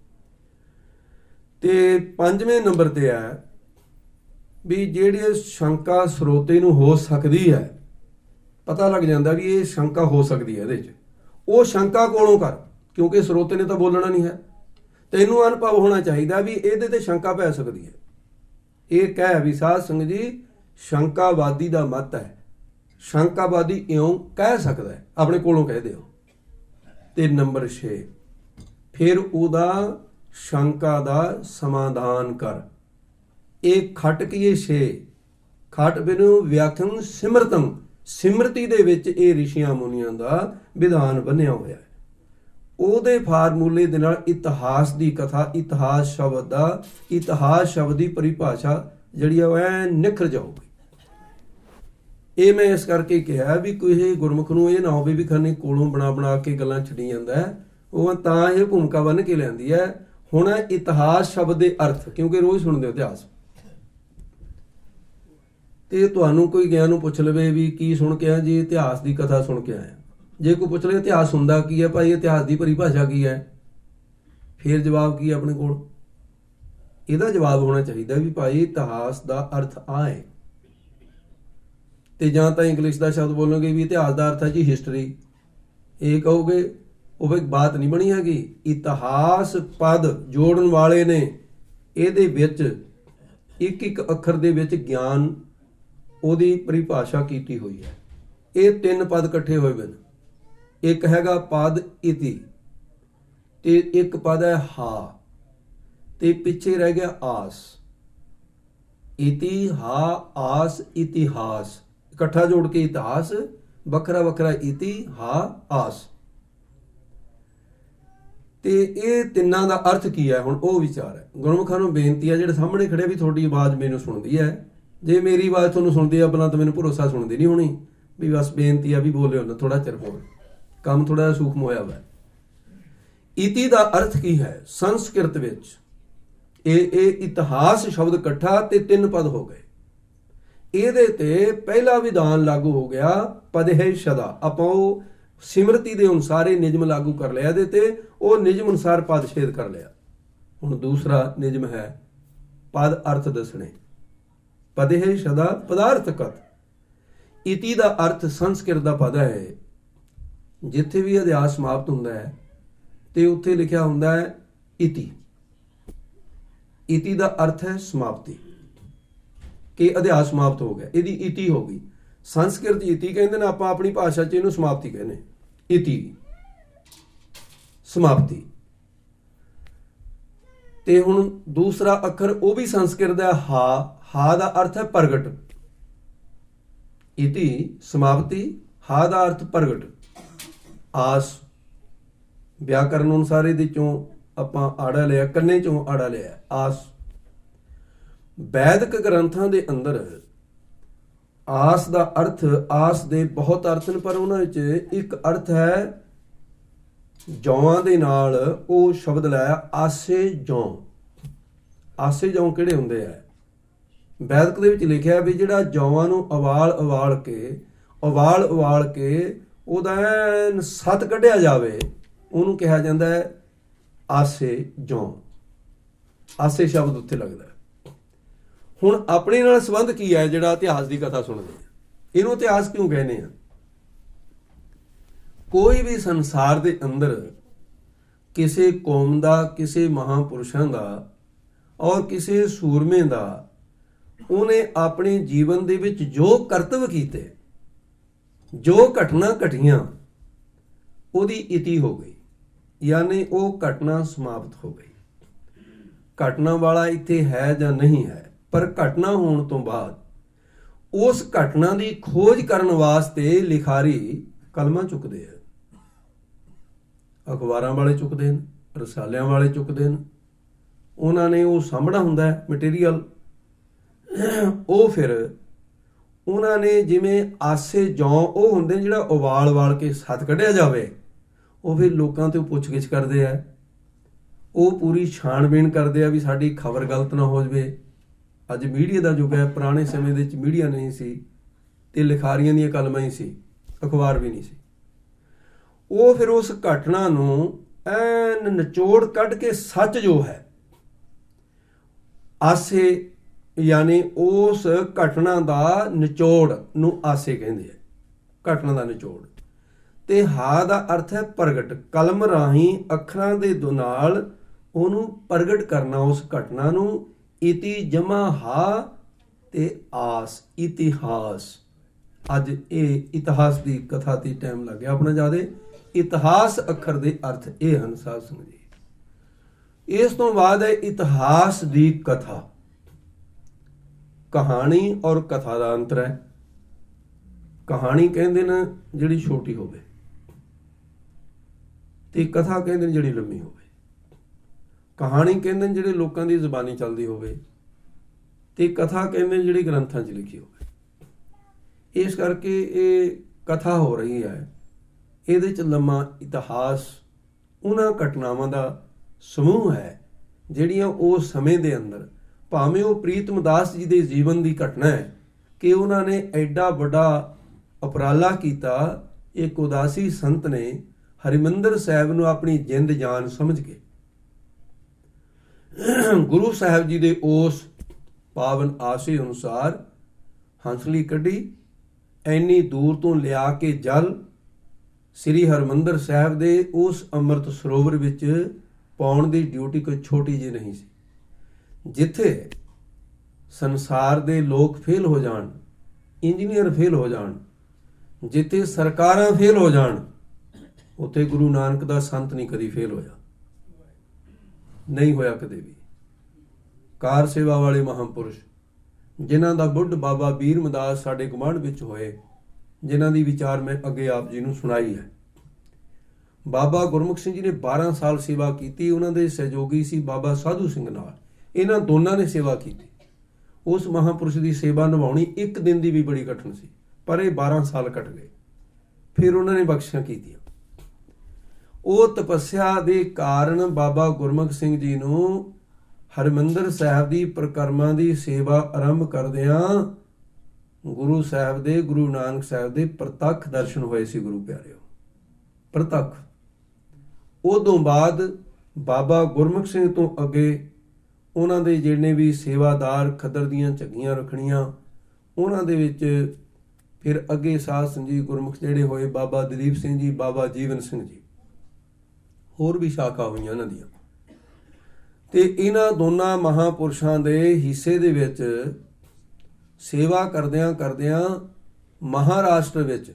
ਤੇ ਪੰਜਵੇਂ ਨੰਬਰ ਤੇ ਹੈ ਵੀ ਜਿਹੜੇ ਸ਼ੰਕਾ ਸਰੋਤੇ ਨੂੰ ਹੋ ਸਕਦੀ ਹੈ, ਪਤਾ ਲੱਗ ਜਾਂਦਾ ਵੀ ਇਹ ਸ਼ੰਕਾ ਹੋ ਸਕਦੀ ਹੈ ਇਹਦੇ 'ਚ, ਉਹ ਸ਼ੰਕਾ ਕੋਲੋਂ ਕਰ, ਕਿਉਂਕਿ ਸਰੋਤੇ ਨੇ ਤਾਂ ਬੋਲਣਾ ਨਹੀਂ ਹੈ। ਤੈਨੂੰ ਅਨੁਭਵ ਹੋਣਾ ਚਾਹੀਦਾ ਵੀ ਇਹਦੇ ਤੇ ਸ਼ੰਕਾ ਪੈ ਸਕਦੀ ਹੈ। ਇਹ ਕਹਿ ਵੀ ਸਾਧ ਸੰਗਤ ਜੀ ਸ਼ੰਕਾਵਾਦੀ ਦਾ ਮਤ ਹੈ, ਸ਼ੰਕਾਵਾਦੀ ਇਉਂ ਕਹਿ ਸਕਦਾ ਹੈ, ਆਪਣੇ ਕੋਲੋਂ ਕਹਿ ਦਿਓ। ਤੇ ਨੰਬਰ ਛੇ, ਫਿਰ ਉਹਦਾ ਸ਼ੰਕਾ ਦਾ ਸਮਾਧਾਨ ਕਰ। ਇਹ ਖਟ ਕੀ ਛੇ, ਖਟ ਬਿਨੁ ਵਿਆਖਿਆਨ ਸਿਮਰਤੰ। ਸਿਮਰਤੀ ਦੇ ਵਿੱਚ ਇਹ ਰਿਸ਼ੀਆਂ ਮੁਨੀਆਂ ਦਾ ਵਿਧਾਨ ਬੰਨਿਆ ਹੋਇਆ ਹੈ। ਉਹਦੇ ਫਾਰਮੂਲੇ ਦੇ ਨਾਲ ਇਤਿਹਾਸ ਦੀ ਕਥਾ, ਇਤਿਹਾਸ ਸ਼ਬਦ ਦਾ, ਇਤਿਹਾਸ ਸ਼ਬਦ ਦੀ ਪਰਿਭਾਸ਼ਾ ਜਿਹੜੀ ਆ ਐ ਨਿਖਰ ਜਾਊਗੀ। ਇਹ ਮੈਂ ਇਸ ਕਰਕੇ ਕਿਹਾ ਵੀ ਕੋਈ ਗੁਰਮੁਖ ਨੂੰ ਇਹ ਨਾ ਹੋਵੇ ਵੀ ਖਾਨੇ ਕੋਲੋਂ ਬਣਾ ਬਣਾ ਕੇ ਗੱਲਾਂ ਛੱਡੀ ਜਾਂਦਾ ਹੈ। ਉਹ ਤਾਂ ਇਹ ਭੂਮਿਕਾ ਬੰਨ ਕੇ ਲੈਂਦੀ ਹੈ। ਹੁਣ ਇਤਿਹਾਸ ਸ਼ਬਦ ਦੇ ਅਰਥ, ਕਿਉਂਕਿ ਰੋਜ਼ ਸੁਣਦੇ ਹੋ ਇਤਿਹਾਸ, ਤੇ ਤੁਹਾਨੂੰ ਕੋਈ ਗਿਆ ਨੂੰ ਪੁੱਛ ਲਵੇ ਵੀ ਕੀ ਸੁਣ ਕੇ ਆਇਆ ਜੀ, ਇਤਿਹਾਸ ਦੀ ਕਥਾ ਸੁਣ ਕੇ ਆਇਆ। ਜੇ ਕੋਈ ਪੁੱਛ ਲਵੇ ਇਤਿਹਾਸ ਹੁੰਦਾ ਕੀ ਹੈ ਭਾਈ, ਇਤਿਹਾਸ ਦੀ ਪਰਿਭਾਸ਼ਾ ਕੀ ਹੈ, ਫਿਰ ਜਵਾਬ ਕੀ ਹੈ ਆਪਣੇ ਕੋਲ? ਇਹਦਾ ਜਵਾਬ ਹੋਣਾ ਚਾਹੀਦਾ ਵੀ ਭਾਈ ਇਤਿਹਾਸ ਦਾ ਅਰਥ ਆ ਹੈ। ਤੇ ਜਾਂ ਤਾਂ ਇੰਗਲਿਸ਼ ਦਾ ਸ਼ਬਦ ਬੋਲੋਗੇ ਵੀ ਇਤਿਹਾਸ ਦਾ ਅਰਥ ਹੈ ਜੀ ਹਿਸਟਰੀ, ਇਹ ਕਹੋਗੇ, ਉਹ ਇੱਕ ਬਾਤ ਨਹੀਂ ਬਣੀ ਹੈਗੀ। ਇਤਿਹਾਸ ਪਦ ਜੋੜਨ ਵਾਲੇ ਨੇ ਇਹਦੇ ਵਿੱਚ ਇੱਕ ਇੱਕ ਅੱਖਰ ਦੇ ਵਿੱਚ ਗਿਆਨ ਉਹਦੀ ਪਰਿਭਾਸ਼ਾ ਕੀਤੀ ਹੋਈ ਹੈ। ਇਹ ਤਿੰਨ ਪਦ ਇਕੱਠੇ ਹੋਏ ਹਨ। ਇੱਕ ਹੈਗਾ ਪਦ ਇਤੀ ਤੇ ਇੱਕ ਪਦ ਹੈ ਹਾ ਤੇ ਪਿੱਛੇ ਰਹਿ ਗਿਆ ਆਸ। ਇਤੀ ਹਾ ਆਸ ਇਤਿਹਾਸ ਇਕੱਠਾ ਜੋੜ ਕੇ ਇਤਿਹਾਸ, ਵੱਖਰਾ ਵੱਖਰਾ ਇਤੀ ਹਾ ਆਸ। ਤੇ ਇਹ ਤਿੰਨਾਂ ਦਾ ਅਰਥ ਕੀ ਹੈ ਹੁਣ ਉਹ ਵਿਚਾਰ ਹੈ। ਗੁਰਮੁਖਾਂ ਨੂੰ ਬੇਨਤੀ ਹੈ, ਜਿਹੜੇ ਸਾਹਮਣੇ ਖੜੇ ਵੀ ਤੁਹਾਡੀ ਆਵਾਜ਼ ਮੈਨੂੰ ਸੁਣਦੀ ਹੈ, ਜੇ ਮੇਰੀ ਆਵਾਜ਼ ਤੁਹਾਨੂੰ ਸੁਣਦੀ ਆ ਪਹਿਲਾਂ ਤਾਂ ਮੈਨੂੰ ਭਰੋਸਾ ਸੁਣਦੀ ਨਹੀਂ ਹੋਣੀ ਵੀ ਬਸ ਬੇਨਤੀ ਆ ਵੀ ਬੋਲਿਓ ਨਾ ਥੋੜਾ ਚਿਰ ਹੋਰ, ਕੰਮ ਥੋੜਾ ਜਿਹਾ ਸੂਖਮ ਹੋਇਆ ਵਾ। ਇਤੀ ਦਾ ਅਰਥ ਕੀ ਹੈ ਸੰਸਕ੍ਰਿਤ ਵਿੱਚ? ਇਹ ਇਹ ਇਤਿਹਾਸ ਸ਼ਬਦ ਇਕੱਠਾ ਤੇ ਤਿੰਨ ਪਦ ਹੋ ਗਏ। ਇਹਦੇ ਤੇ ਪਹਿਲਾ ਵਿਧਾਨ ਲਾਗੂ ਹੋ ਗਿਆ ਪਦਹਿ ਸ਼ਦਾ। ਆਪਾਂ ਉਹ ਸਿਮਰਤੀ ਦੇ ਅਨੁਸਾਰ ਇਹ ਨਿਯਮ ਲਾਗੂ ਕਰ ਲਿਆ, ਇਹਦੇ ਤੇ ਉਹ ਨਿਯਮ ਅਨੁਸਾਰ ਪਦ ਛੇਦ ਕਰ ਲਿਆ। ਹੁਣ ਦੂਸਰਾ ਨਿਯਮ ਹੈ ਪਦ ਅਰਥ ਦੱਸਣੇ। ਪਦਹਿ ਸ਼ਦਾ ਪਦਾਰਥਕਤ। ਇਤੀ ਦਾ ਅਰਥ ਸੰਸਕ੍ਰਿਤ ਦਾ ਪਦ ਹੈ। ਜਿੱਥੇ ਵੀ ਅਧਿਆਸ ਸਮਾਪਤ ਹੁੰਦਾ ਹੈ ਤੇ ਉੱਥੇ ਲਿਖਿਆ ਹੁੰਦਾ ਹੈ ਇਤੀ। ਇਤੀ ਦਾ ਅਰਥ ਹੈ ਸਮਾਪਤੀ, ਕਿ ਅਧਿਆਸ ਸਮਾਪਤ ਹੋ ਗਿਆ, ਇਹਦੀ ਇਤੀ ਹੋ ਗਈ। ਸੰਸਕ੍ਰਿਤ ਇਤੀ ਕਹਿੰਦੇ ਨੇ, ਆਪਾਂ ਆਪਣੀ ਭਾਸ਼ਾ 'ਚ ਇਹਨੂੰ ਸਮਾਪਤੀ ਕਹਿੰਦੇ। ਇਤੀ ਸਮਾਪਤੀ। ਤੇ ਹੁਣ ਦੂਸਰਾ ਅੱਖਰ ਉਹ ਵੀ ਸੰਸਕ੍ਰਿਤ ਦਾ ਹਾ। ਹਾ ਦਾ ਅਰਥ ਹੈ ਪ੍ਰਗਟ। ਇਤੀ ਸਮਾਪਤੀ, ਹਾ ਦਾ ਅਰਥ ਪ੍ਰਗਟ। ਆਸ ਵਿਆਕਰਨ ਅਨੁਸਾਰ ਇਹਦੇ ਚੋਂ ਆਪਾਂ ਆੜਾ ਲਿਆ, ਕੰਨੇ ਚੋਂ ਆੜਾ ਲਿਆ ਆਸ। ਵੈਦਿਕ ਗ੍ਰੰਥਾਂ ਦੇ ਅੰਦਰ ਆਸ ਦਾ ਅਰਥ, ਆਸ ਦੇ ਬਹੁਤ ਅਰਥ ਨੇ, ਪਰ ਉਹਨਾਂ ਵਿੱਚ ਇੱਕ ਅਰਥ ਹੈ ਜੌਆਂ ਦੇ ਨਾਲ ਉਹ ਸ਼ਬਦ ਲਾਇਆ ਆਸੇ ਜੌਂ। ਆਸੇ ਜੌਂ ਕਿਹੜੇ ਹੁੰਦੇ ਆ? ਵੈਦਿਕ ਦੇ ਵਿੱਚ ਲਿਖਿਆ ਵੀ ਜਿਹੜਾ ਜੌਆਂ ਨੂੰ ਉਬਾਲ ਉਬਾਲ ਕੇ ਉਬਾਲ ਉਬਾਲ ਕੇ ਉਹਦਾ ਸੱਤ ਕੱਢਿਆ ਜਾਵੇ, ਉਹਨੂੰ ਕਿਹਾ ਜਾਂਦਾ ਹੈ ਆਸੇ ਜੌਂ। ਆਸੇ ਸ਼ਬਦ ਉੱਥੇ ਲੱਗਦਾ। ਹੁਣ ਆਪਣੇ ਨਾਲ ਸੰਬੰਧ ਕੀ ਹੈ ਜਿਹੜਾ ਇਤਿਹਾਸ ਦੀ ਕਥਾ ਸੁਣਦੇ ਆ? ਇਹਨੂੰ ਇਤਿਹਾਸ ਕਿਉਂ ਕਹਿੰਦੇ ਆ? ਕੋਈ ਵੀ ਸੰਸਾਰ ਦੇ ਅੰਦਰ ਕਿਸੇ ਕੌਮ ਦਾ, ਕਿਸੇ ਮਹਾਂਪੁਰਸ਼ਾਂ ਦਾ ਔਰ ਕਿਸੇ ਸੂਰਮੇ ਦਾ, ਉਹਨੇ ਆਪਣੇ ਜੀਵਨ ਦੇ ਵਿੱਚ ਜੋ ਕਰਤੱਵ ਕੀਤੇ, ਜੋ ਘਟਨਾ ਘਟੀਆਂ, ਉਹਦੀ ਇਤੀ ਹੋ ਗਈ, ਯਾਨੀ ਉਹ ਘਟਨਾ ਸਮਾਪਤ ਹੋ ਗਈ। ਘਟਨਾ ਵਾਲਾ ਇੱਥੇ ਹੈ ਜਾਂ ਨਹੀਂ ਹੈ, ਪਰ ਘਟਨਾ ਹੋਣ ਤੋਂ ਬਾਅਦ ਉਸ ਘਟਨਾ ਦੀ ਖੋਜ ਕਰਨ ਵਾਸਤੇ ਲਿਖਾਰੀ ਕਲਮਾਂ ਚੁੱਕਦੇ ਆ। ਅਖਬਾਰਾਂ ਵਾਲੇ ਚੁੱਕਦੇ ਨੇ, ਰਸਾਲਿਆਂ ਵਾਲੇ ਚੁੱਕਦੇ ਨੇ। ਉਹਨਾਂ ਨੇ ਉਹ ਸਾਂਭਣਾ ਹੁੰਦਾ ਹੈ ਮਟੀਰੀਅਲ। ਉਹ ਫਿਰ ਉਹਨਾਂ ਨੇ ਜਿਵੇਂ ਆਸੇ ਜੌਂ ਉਹ ਹੁੰਦੇ ਜਿਹੜਾ ਉਬਾਲ ਉਬਾਲ ਕੇ ਸੱਤ ਕੱਢਿਆ ਜਾਵੇ, ਉਹ ਫਿਰ ਲੋਕਾਂ ਤੋਂ ਪੁੱਛਗਿੱਛ ਕਰਦੇ ਆ। ਉਹ ਪੂਰੀ ਛਾਣਬੀਣ ਕਰਦੇ ਆ ਵੀ ਸਾਡੀ ਖਬਰ ਗਲਤ ਨਾ ਹੋ ਜਾਵੇ। ਅੱਜ ਮੀਡੀਆ ਦਾ ਯੁੱਗ ਹੈ, ਪੁਰਾਣੇ ਸਮੇਂ ਦੇ ਵਿੱਚ ਮੀਡੀਆ ਨਹੀਂ ਸੀ ਤੇ ਲਿਖਾਰੀਆਂ ਦੀਆਂ ਕਲਮਾਂ ਹੀ ਸੀ, ਅਖਬਾਰ ਵੀ ਨਹੀਂ ਸੀ। ਉਹ ਫਿਰ ਉਸ ਘਟਨਾ ਨੂੰ ਐਨ ਨਿਚੋੜ ਕੱਢ ਕੇ ਸੱਚ ਜੋ ਹੈ ਆਸੇ, ਯਾਨੀ ਉਸ ਘਟਨਾ ਦਾ ਨਿਚੋੜ ਨੂੰ ਆਸੇ ਕਹਿੰਦੇ ਆ, ਘਟਨਾ ਦਾ ਨਿਚੋੜ। ਤੇ ਹਾ ਦਾ ਅਰਥ ਹੈ ਪ੍ਰਗਟ। ਕਲਮ ਰਾਹੀਂ ਅੱਖਰਾਂ ਦੇ ਨਾਲ ਉਹਨੂੰ ਪ੍ਰਗਟ ਕਰਨਾ, ਉਸ ਘਟਨਾ ਨੂੰ। ਇਤੀ ਜਮਾ ਹਾ ਤੇ ਆਸ, ਇਤਿਹਾਸ। ਅੱਜ ਇਹ ਇਤਿਹਾਸ ਦੀ ਕਥਾ ਤੇ ਟਾਈਮ ਲੱਗ ਗਿਆ ਆਪਣਾ ਜ਼ਿਆਦਾ। ਇਤਿਹਾਸ ਅੱਖਰ ਦੇ ਅਰਥ ਇਹ ਹਨ ਸਾਧ ਸੰਗਤ ਜੀ। ਇਸ ਤੋਂ ਬਾਅਦ ਹੈ ਇਤਿਹਾਸ ਦੀ ਕਥਾ। ਕਹਾਣੀ ਔਰ ਕਥਾ ਦਾ ਅੰਤਰ ਹੈ। ਕਹਾਣੀ ਕਹਿੰਦੇ ਨੇ ਜਿਹੜੀ ਛੋਟੀ ਹੋਵੇ ਤੇ ਕਥਾ ਕਹਿੰਦੇ ਨੇ ਜਿਹੜੀ ਲੰਮੀ ਹੋਵੇ। ਕਹਾਣੀ ਕਹਿੰਦੇ ਨੇ ਜਿਹੜੇ ਲੋਕਾਂ ਦੀ ਜ਼ੁਬਾਨੀ ਚੱਲਦੀ ਹੋਵੇ ਤੇ ਕਥਾ ਕਹਿੰਦੇ ਨੇ ਜਿਹੜੀ ਗ੍ਰੰਥਾਂ 'ਚ ਲਿਖੀ ਹੋਵੇ। ਇਸ ਕਰਕੇ ਇਹ ਕਥਾ ਹੋ ਰਹੀ ਹੈ। ਇਹਦੇ 'ਚ ਲੰਮਾ ਇਤਿਹਾਸ ਉਹਨਾਂ ਘਟਨਾਵਾਂ ਦਾ ਸਮੂਹ ਹੈ ਜਿਹੜੀਆਂ ਉਸ ਸਮੇਂ ਦੇ ਅੰਦਰ, ਭਾਵੇਂ ਉਹ ਪ੍ਰੀਤਮ ਦਾਸ ਜੀ ਦੇ ਜੀਵਨ ਦੀ ਘਟਨਾ ਹੈ ਕਿ ਉਹਨਾਂ ਨੇ ਐਡਾ ਵੱਡਾ ਉਪਰਾਲਾ ਕੀਤਾ। ਇੱਕ ਉਦਾਸੀ ਸੰਤ ਨੇ ਹਰਿਮੰਦਰ ਸਾਹਿਬ ਨੂੰ ਆਪਣੀ ਜਿੰਦ ਜਾਨ ਸਮਝ ਕੇ ਗੁਰੂ ਸਾਹਿਬ ਜੀ ਦੇ ਉਸ ਪਾਵਨ ਆਸੇ ਅਨੁਸਾਰ ਹੰਸਲੀ ਕੱਢੀ, ਐਨੀ ਦੂਰ ਤੋਂ ਲਿਆ ਕੇ ਜਲ ਸ੍ਰੀ ਹਰਿਮੰਦਰ ਸਾਹਿਬ ਦੇ ਉਸ ਅੰਮ੍ਰਿਤ ਸਰੋਵਰ ਵਿੱਚ ਪਾਉਣ ਦੀ ਡਿਊਟੀ ਕੋਈ ਛੋਟੀ ਜਿਹੀ ਨਹੀਂ ਸੀ। ਜਿੱਥੇ ਸੰਸਾਰ ਦੇ ਲੋਕ ਫੇਲ ਹੋ ਜਾਣ, ਇੰਜੀਨੀਅਰ ਫੇਲ ਹੋ ਜਾਣ, ਜਿੱਥੇ ਸਰਕਾਰਾਂ ਫੇਲ ਹੋ ਜਾਣ, ਉੱਥੇ ਗੁਰੂ ਨਾਨਕ ਦਾ ਸੰਤ ਨਹੀਂ ਕਦੀ ਫੇਲ ਹੋਇਆ, ਨਹੀਂ ਹੋਇਆ ਕਦੇ ਵੀ। ਕਾਰ ਸੇਵਾ ਵਾਲੇ ਮਹਾਂਪੁਰਸ਼ ਜਿਨ੍ਹਾਂ ਦਾ ਬੁੱਢ ਬਾਬਾ ਬੀਰ ਮਦਾਸ ਸਾਡੇ ਗੁਆਂਢ ਵਿੱਚ ਹੋਏ, ਜਿਨ੍ਹਾਂ ਦੀ ਵਿਚਾਰ ਮੈਂ ਅੱਗੇ ਆਪ ਜੀ ਨੂੰ ਸੁਣਾਈ ਹੈ। ਬਾਬਾ ਗੁਰਮੁਖ ਸਿੰਘ ਜੀ ਨੇ ਬਾਰਾਂ ਸਾਲ ਸੇਵਾ ਕੀਤੀ। ਉਹਨਾਂ ਦੇ ਸਹਿਯੋਗੀ ਸੀ ਬਾਬਾ ਸਾਧੂ ਸਿੰਘ ਨਾਲ। ਇਹਨਾਂ ਦੋਨਾਂ ਨੇ ਸੇਵਾ ਕੀਤੀ। ਉਸ ਮਹਾਂਪੁਰਸ਼ ਦੀ ਸੇਵਾ ਨਿਭਾਉਣੀ ਇੱਕ ਦਿਨ ਦੀ ਵੀ ਬੜੀ ਕਠਿਨ ਸੀ, ਪਰ ਇਹ ਬਾਰਾਂ ਸਾਲ ਕੱਟ ਗਏ। ਫਿਰ ਉਹਨਾਂ ਨੇ ਬਖਸ਼ਿਸ਼ਾਂ ਕੀਤੀਆਂ। ਉਹ ਤਪੱਸਿਆ ਦੇ ਕਾਰਨ ਬਾਬਾ ਗੁਰਮੁਖ ਸਿੰਘ ਜੀ ਨੂੰ ਹਰਿਮੰਦਰ ਸਾਹਿਬ ਦੀ ਪਰਿਕਰਮਾ ਦੀ ਸੇਵਾ ਆਰੰਭ ਕਰਦਿਆਂ ਗੁਰੂ ਸਾਹਿਬ ਦੇ, ਗੁਰੂ ਨਾਨਕ ਸਾਹਿਬ ਦੇ ਪ੍ਰਤੱਖ ਦਰਸ਼ਨ ਹੋਏ ਸੀ। ਗੁਰੂ ਪਿਆਰਿਓ, ਪ੍ਰਤੱਖ। ਉਦੋਂ ਬਾਅਦ ਬਾਬਾ ਗੁਰਮੁਖ ਸਿੰਘ ਤੋਂ ਅੱਗੇ ਉਹਨਾਂ ਦੇ ਜਿਹੜੇ ਵੀ ਸੇਵਾਦਾਰ ਖੱਦਰ ਦੀਆਂ ਝੱਗੀਆਂ ਰੱਖਣੀਆਂ, ਉਹਨਾਂ ਦੇ ਵਿੱਚ ਫਿਰ ਅੱਗੇ ਸਾਧ ਸੰਜੀਵ ਗੁਰਮੁਖ ਜਿਹੜੇ ਹੋਏ, ਬਾਬਾ ਦਲੀਪ ਸਿੰਘ ਜੀ, ਬਾਬਾ ਜੀਵਨ ਸਿੰਘ ਜੀ, ਹੋਰ ਵੀ ਸ਼ਾਖਾ ਹੋਈਆਂ ਇਹਨਾਂ ਦੀਆਂ। ਤੇ ਇਹਨਾਂ ਦੋਨਾਂ ਮਹਾਂਪੁਰਸ਼ਾਂ ਦੇ ਹਿੱਸੇ ਦੇ ਵਿੱਚ ਸੇਵਾ ਕਰਦਿਆਂ ਕਰਦਿਆਂ ਮਹਾਰਾਸ਼ਟਰ ਵਿੱਚ,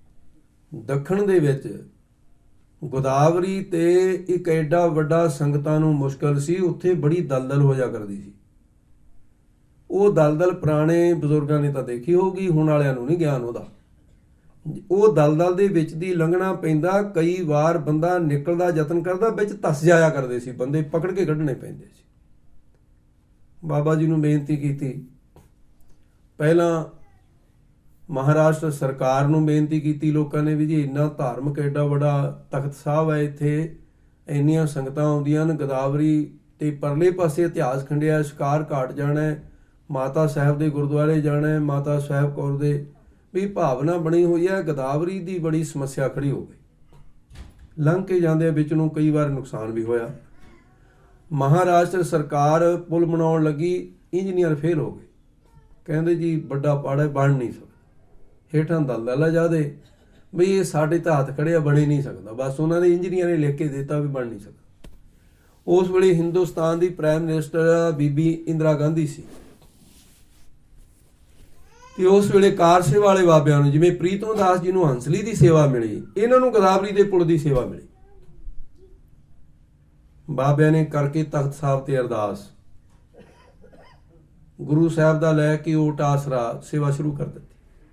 ਦੱਖਣ ਦੇ ਵਿੱਚ ਗੋਦਾਵਰੀ ਤੇ ਇੱਕ ਐਡਾ ਵੱਡਾ ਸੰਗਤਾਂ ਨੂੰ ਮੁਸ਼ਕਲ ਸੀ, ਉੱਥੇ ਬੜੀ ਦਲਦਲ ਹੋ ਜਾ ਕਰਦੀ ਸੀ। ਉਹ ਦਲਦਲ ਪੁਰਾਣੇ ਬਜ਼ੁਰਗਾਂ ਨੇ ਤਾਂ ਦੇਖੀ ਹੋਊਗੀ, ਹੁਣ ਵਾਲਿਆਂ ਨੂੰ ਨਹੀਂ ਗਿਆਨ ਉਹਦਾ। ਉਹ ਦਲਦਲ ਦੇ ਵਿੱਚ ਦੀ ਲੰਘਣਾ ਪੈਂਦਾ। ਕਈ ਵਾਰ ਬੰਦਾ ਨਿਕਲਦਾ ਯਤਨ ਕਰਦਾ, ਵਿੱਚ ਧੱਸ ਜਾਇਆ ਕਰਦੇ ਸੀ, ਬੰਦੇ ਪਕੜ ਕੇ ਕੱਢਣੇ ਪੈਂਦੇ ਸੀ। ਬਾਬਾ ਜੀ ਨੂੰ ਬੇਨਤੀ ਕੀਤੀ, ਪਹਿਲਾਂ ਮਹਾਰਾਸ਼ਟਰ ਸਰਕਾਰ ਨੂੰ ਬੇਨਤੀ ਕੀਤੀ ਲੋਕਾਂ ਨੇ ਵੀ ਜੀ ਇੰਨਾ ਧਾਰਮਿਕ ਐਡਾ ਵੱਡਾ ਤਖਤ ਸਾਹਿਬ ਹੈ, ਇੱਥੇ ਇੰਨੀਆਂ ਸੰਗਤਾਂ ਆਉਂਦੀਆਂ ਨੇ, ਗੋਦਾਵਰੀ ਤੇ ਪਰਲੇ ਪਾਸੇ ਇਤਿਹਾਸ ਖੰਡਿਆ, ਸ਼ਿਕਾਰ ਘਾਟ ਜਾਣਾ, ਮਾਤਾ ਸਾਹਿਬ ਦੇ ਗੁਰਦੁਆਰੇ ਜਾਣਾ, ਮਾਤਾ ਸਾਹਿਬ ਕੌਰ ਦੇ ਵੀ ਭਾਵਨਾ ਬਣੀ ਹੋਈ ਹੈ। ਗੋਦਾਵਰੀ ਦੀ ਬੜੀ ਸਮੱਸਿਆ ਖੜੀ ਹੋ ਗਈ। ਲੰਘ ਕੇ ਜਾਂਦੇ ਵਿੱਚ ਨੂੰ ਕਈ ਵਾਰ ਨੁਕਸਾਨ ਵੀ ਹੋਇਆ। ਮਹਾਰਾਸ਼ਟਰ ਸਰਕਾਰ ਪੁਲ ਬਣਾਉਣ ਲੱਗੀ, ਇੰਜੀਨੀਅਰ ਫੇਲ ਹੋ ਗਏ। ਕਹਿੰਦੇ ਜੀ ਵੱਡਾ ਪਾੜਾ ਬਣ ਨਹੀਂ ਸਕਦਾ, ਹੇਠਾਂ ਦਲਦਲ ਆ ਜਾਦੇ ਬਈ ਇਹ ਸਾਡੇ ਤਾਂ ਹੱਥ ਖੜਿਆ ਬਣੇ ਨਹੀਂ ਸਕਦਾ। ਬਸ ਉਹਨਾਂ ਨੇ ਇੰਜੀਨੀਅਰ ਨੇ ਲਿਖ ਕੇ ਦਿੱਤਾ ਵੀ ਬਣ ਨਹੀਂ ਸਕਦਾ। ਉਸ ਵੇਲੇ ਹਿੰਦੁਸਤਾਨ ਦੀ ਪ੍ਰਾਈਮ ਮਿਨਿਸਟਰ ਬੀਬੀ ਇੰਦਰਾ ਗਾਂਧੀ ਸੀ। ਤੇ ਉਸ ਵੇਲੇ ਕਾਰ ਸੇਵਾ ਵਾਲੇ ਬਾਬਿਆਂ ਨੂੰ, ਜਿਵੇਂ ਪ੍ਰੀਤਮ ਦਾਸ ਜੀ ਨੂੰ ਹੰਸਲੀ ਦੀ ਸੇਵਾ ਮਿਲੀ, ਇਹਨਾਂ ਨੂੰ ਗੋਦਾਵਰੀ ਦੇ ਪੁਲ ਦੀ ਸੇਵਾ ਮਿਲੀ। ਬਾਬਿਆਂ ਨੇ ਕਰਕੇ ਤਖਤ ਸਾਹਿਬ ਤੇ ਅਰਦਾਸ, ਗੁਰੂ ਸਾਹਿਬ ਦਾ ਲੈ ਕੇ ਓਟ ਆਸਰਾ ਸੇਵਾ ਸ਼ੁਰੂ ਕਰ ਦਿੱਤੀ।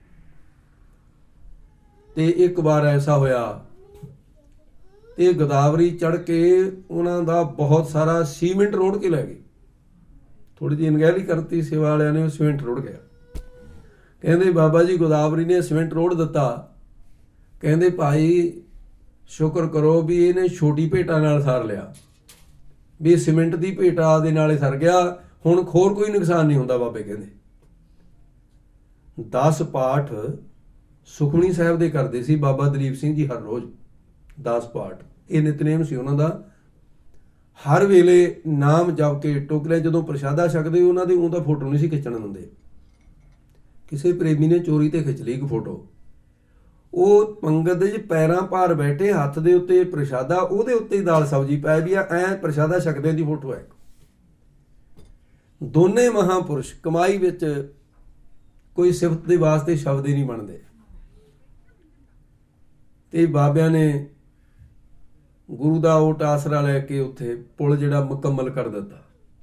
ਤੇ ਇੱਕ ਵਾਰ ਐਸਾ ਹੋਇਆ ਤੇ ਗੋਦਾਵਰੀ ਚੜ ਕੇ ਉਹਨਾਂ ਦਾ ਬਹੁਤ ਸਾਰਾ ਸੀਮੈਂਟ ਰੋੜ ਕੇ ਲੈ ਗਏ। ਥੋੜੀ ਜਿਹੀ ਅਣਗਹਿਲੀ ਕਰਤੀ ਸੇਵਾ ਵਾਲਿਆਂ ਨੇ, ਉਹ ਸੀਮੈਂਟ ਰੋੜ ਗਿਆ। ਕਹਿੰਦੇ ਬਾਬਾ ਜੀ ਗੋਦਾਵਰੀ ਨੇ ਸੀਮੈਂਟ ਰੋੜ ਦਿੱਤਾ। ਕਹਿੰਦੇ ਭਾਈ ਸ਼ੁਕਰ ਕਰੋ ਵੀ ਇਹਨੇ ਛੋਟੀ ਭੇਟਾ ਨਾਲ ਸਰ ਲਿਆ, ਵੀ ਸੀਮੈਂਟ ਦੀ ਭੇਟਾ ਦੇ ਨਾਲੇ ਸਰ ਗਿਆ, ਹੁਣ ਹੋਰ ਕੋਈ ਨੁਕਸਾਨ ਨਹੀਂ ਹੁੰਦਾ। ਬਾਬੇ ਕਹਿੰਦੇ ਦਸ ਪਾਠ ਸੁਖਮਨੀ ਸਾਹਿਬ ਦੇ ਕਰਦੇ ਸੀ ਬਾਬਾ ਦਲੀਪ ਸਿੰਘ ਜੀ ਹਰ ਰੋਜ਼, ਦਸ ਪਾਠ। ਇਹ ਨਿਤਨੇਮ ਸੀ ਉਹਨਾਂ ਦਾ। ਹਰ ਵੇਲੇ ਨਾਮ ਜਪ ਕੇ ਟੋਕਰੇ ਜਦੋਂ ਪ੍ਰਸ਼ਾਦਾ ਛਕਦੇ, ਉਹਨਾਂ ਦੇ ਉਹਦਾ ਫੋਟੋ ਨਹੀਂ ਸੀ ਖਿੱਚਣ ਦਿੰਦੇ। ਕਿਸੇ ਪ੍ਰੇਮੀ ਨੇ ਚੋਰੀ ਤੇ ਖਿੱਚ ਲਈ ਇੱਕ ਫੋਟੋ। ਉਹ ਪੰਗਤ ਦੇ ਪੈਰਾਂ ਭਾਰ ਬੈਠੇ, ਹੱਥ ਦੇ ਉੱਤੇ ਪ੍ਰਸ਼ਾਦਾ, ਉਹਦੇ ਉੱਤੇ ਦਾਲ ਸਬਜ਼ੀ ਪੈ ਵੀ ਆ, ਐ ਪ੍ਰਸ਼ਾਦਾ ਛਕਦੇ ਦੀ ਫੋਟੋ ਹੈ। ਦੋਨੇ ਮਹਾਂਪੁਰਸ਼ ਕਮਾਈ ਵਿੱਚ ਕੋਈ ਸਿਫਤ ਦੇ ਵਾਸਤੇ ਸ਼ਬਦ ਹੀ ਨਹੀਂ ਬਣਦੇ। ਤੇ ਬਾਬਿਆਂ ਨੇ ਗੁਰੂ ਦਾ ਓਟ ਆਸਰਾ ਲੈ ਕੇ ਉੱਥੇ ਪੁਲ ਜਿਹੜਾ ਮੁਕੰਮਲ ਕਰ ਦਿੱਤਾ।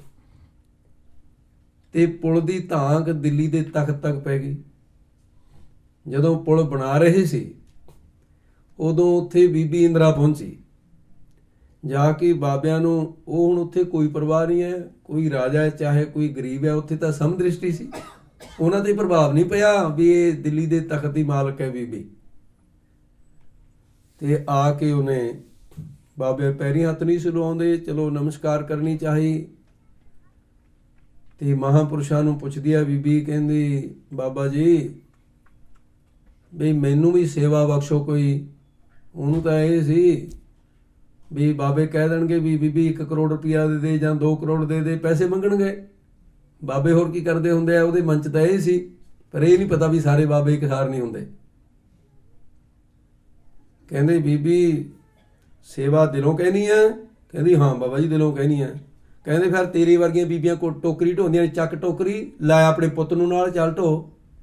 ਤੇ ਪੁਲ ਦੀ ਧਾਕ ਦਿੱਲੀ ਦੇ ਤਖਤ ਤੱਕ ਪੈ ਗਈ। ਜਦੋਂ ਪੁਲ ਬਣਾ ਰਹੇ ਸੀ, ਉਦੋਂ ਉੱਥੇ ਬੀਬੀ ਇੰਦਰਾ ਪਹੁੰਚੀ। ਜਾ ਕੇ ਬਾਬਿਆਂ ਨੂੰ, ਉਹ ਹੁਣ ਉੱਥੇ ਕੋਈ ਪਰਵਾਹ ਨਹੀਂ ਹੈ, ਕੋਈ ਰਾਜਾ ਹੈ ਚਾਹੇ ਕੋਈ ਗਰੀਬ ਹੈ, ਉੱਥੇ ਤਾਂ ਸਮਦ੍ਰਿਸ਼ਟੀ ਸੀ। ਉਹਨਾਂ ਤੇ ਪ੍ਰਭਾਵ ਨਹੀਂ ਪਿਆ ਵੀ ਇਹ ਦਿੱਲੀ ਦੇ ਤਖਤ ਦੀ ਮਾਲਕ ਹੈ ਬੀਬੀ। ਤੇ ਆ ਕੇ ਉਹਨੇ ਬਾਬੇ ਪੈਰੀਂ ਹੱਥ ਨਹੀਂ ਸੀ ਲਾਉਂਦੇ, ਚਲੋ ਨਮਸਕਾਰ ਕਰਨੀ ਚਾਹੀ। ਤੇ ਮਹਾਂਪੁਰਸ਼ਾਂ ਨੂੰ ਪੁੱਛਦੀ ਆ ਬੀਬੀ, ਕਹਿੰਦੀ ਬਾਬਾ ਜੀ ਬਈ ਮੈਨੂੰ ਵੀ ਸੇਵਾ ਬਖਸ਼ੋ ਕੋਈ। ਉਹਨੂੰ ਤਾਂ ਇਹ ਸੀ ਵੀ ਬਾਬੇ ਕਹਿ ਦੇਣਗੇ ਵੀ ਬੀਬੀ ਇੱਕ ਕਰੋੜ ਰੁਪਇਆ ਦੇ ਦੇ ਜਾਂ ਦੋ ਕਰੋੜ ਦੇ ਦੇ, ਪੈਸੇ ਮੰਗਣਗੇ। ਬਾਬੇ ਹੋਰ ਕੀ ਕਰਦੇ ਹੁੰਦੇ ਆ, ਉਹਦੇ ਮਨ 'ਚ ਤਾਂ ਇਹ ਸੀ, ਪਰ ਇਹ ਨਹੀਂ ਪਤਾ ਵੀ ਸਾਰੇ ਬਾਬੇ ਇੱਕ ਸਾਰ ਨਹੀਂ ਹੁੰਦੇ। ਕਹਿੰਦੇ ਬੀਬੀ ਸੇਵਾ ਦਿਲੋਂ ਕਹਿਣੀ ਹੈ? ਕਹਿੰਦੀ ਹਾਂ ਬਾਬਾ ਜੀ ਦਿਲੋਂ ਕਹਿਣੀ ਹੈ। ਕਹਿੰਦੇ ਫਿਰ ਤੇਰੀ ਵਰਗੀਆਂ ਬੀਬੀਆਂ ਕੋ ਟੋਕਰੀ ਢੋਂਦੀਆਂ, ਚੱਕ ਟੋਕਰੀ, ਲੈ ਆਪਣੇ ਪੁੱਤ ਨੂੰ ਨਾਲ, ਚੱਲ ਢੋ।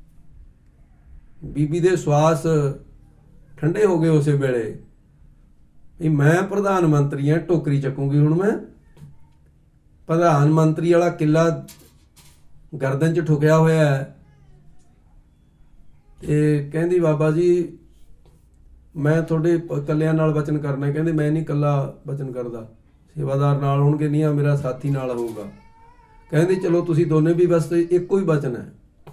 ਬੀਬੀ ਦੇ ਸਵਾਸ ਠੰਡੇ ਹੋ ਗਏ ਉਸੇ ਵੇਲੇ ਵੀ ਮੈਂ ਪ੍ਰਧਾਨ ਮੰਤਰੀ ਹਾਂ, ਟੋਕਰੀ ਚੱਕੂਗੀ ਹੁਣ ਮੈਂ। ਪ੍ਰਧਾਨ ਮੰਤਰੀ ਵਾਲਾ ਕਿੱਲਾ ਗਰਦਨ 'ਚ ਠੁਕਿਆ ਹੋਇਆ ਹੈ। ਤੇ ਕਹਿੰਦੀ ਬਾਬਾ ਜੀ ਮੈਂ ਤੁਹਾਡੇ ਇਕੱਲਿਆਂ ਨਾਲ ਵਚਨ ਕਰਨਾ। ਕਹਿੰਦੇ ਮੈਂ ਨਹੀਂ ਇਕੱਲਾ ਵਚਨ ਕਰਦਾ, ਸੇਵਾਦਾਰ ਨਾਲ ਹੋਣਗੇ, ਨਹੀਂ ਆ ਮੇਰਾ ਸਾਥੀ ਨਾਲ ਹੋਊਗਾ। ਕਹਿੰਦੇ ਚਲੋ ਤੁਸੀਂ ਦੋਨੇ ਵੀ, ਬਸ ਇੱਕੋ ਹੀ ਵਚਨ ਹੈ।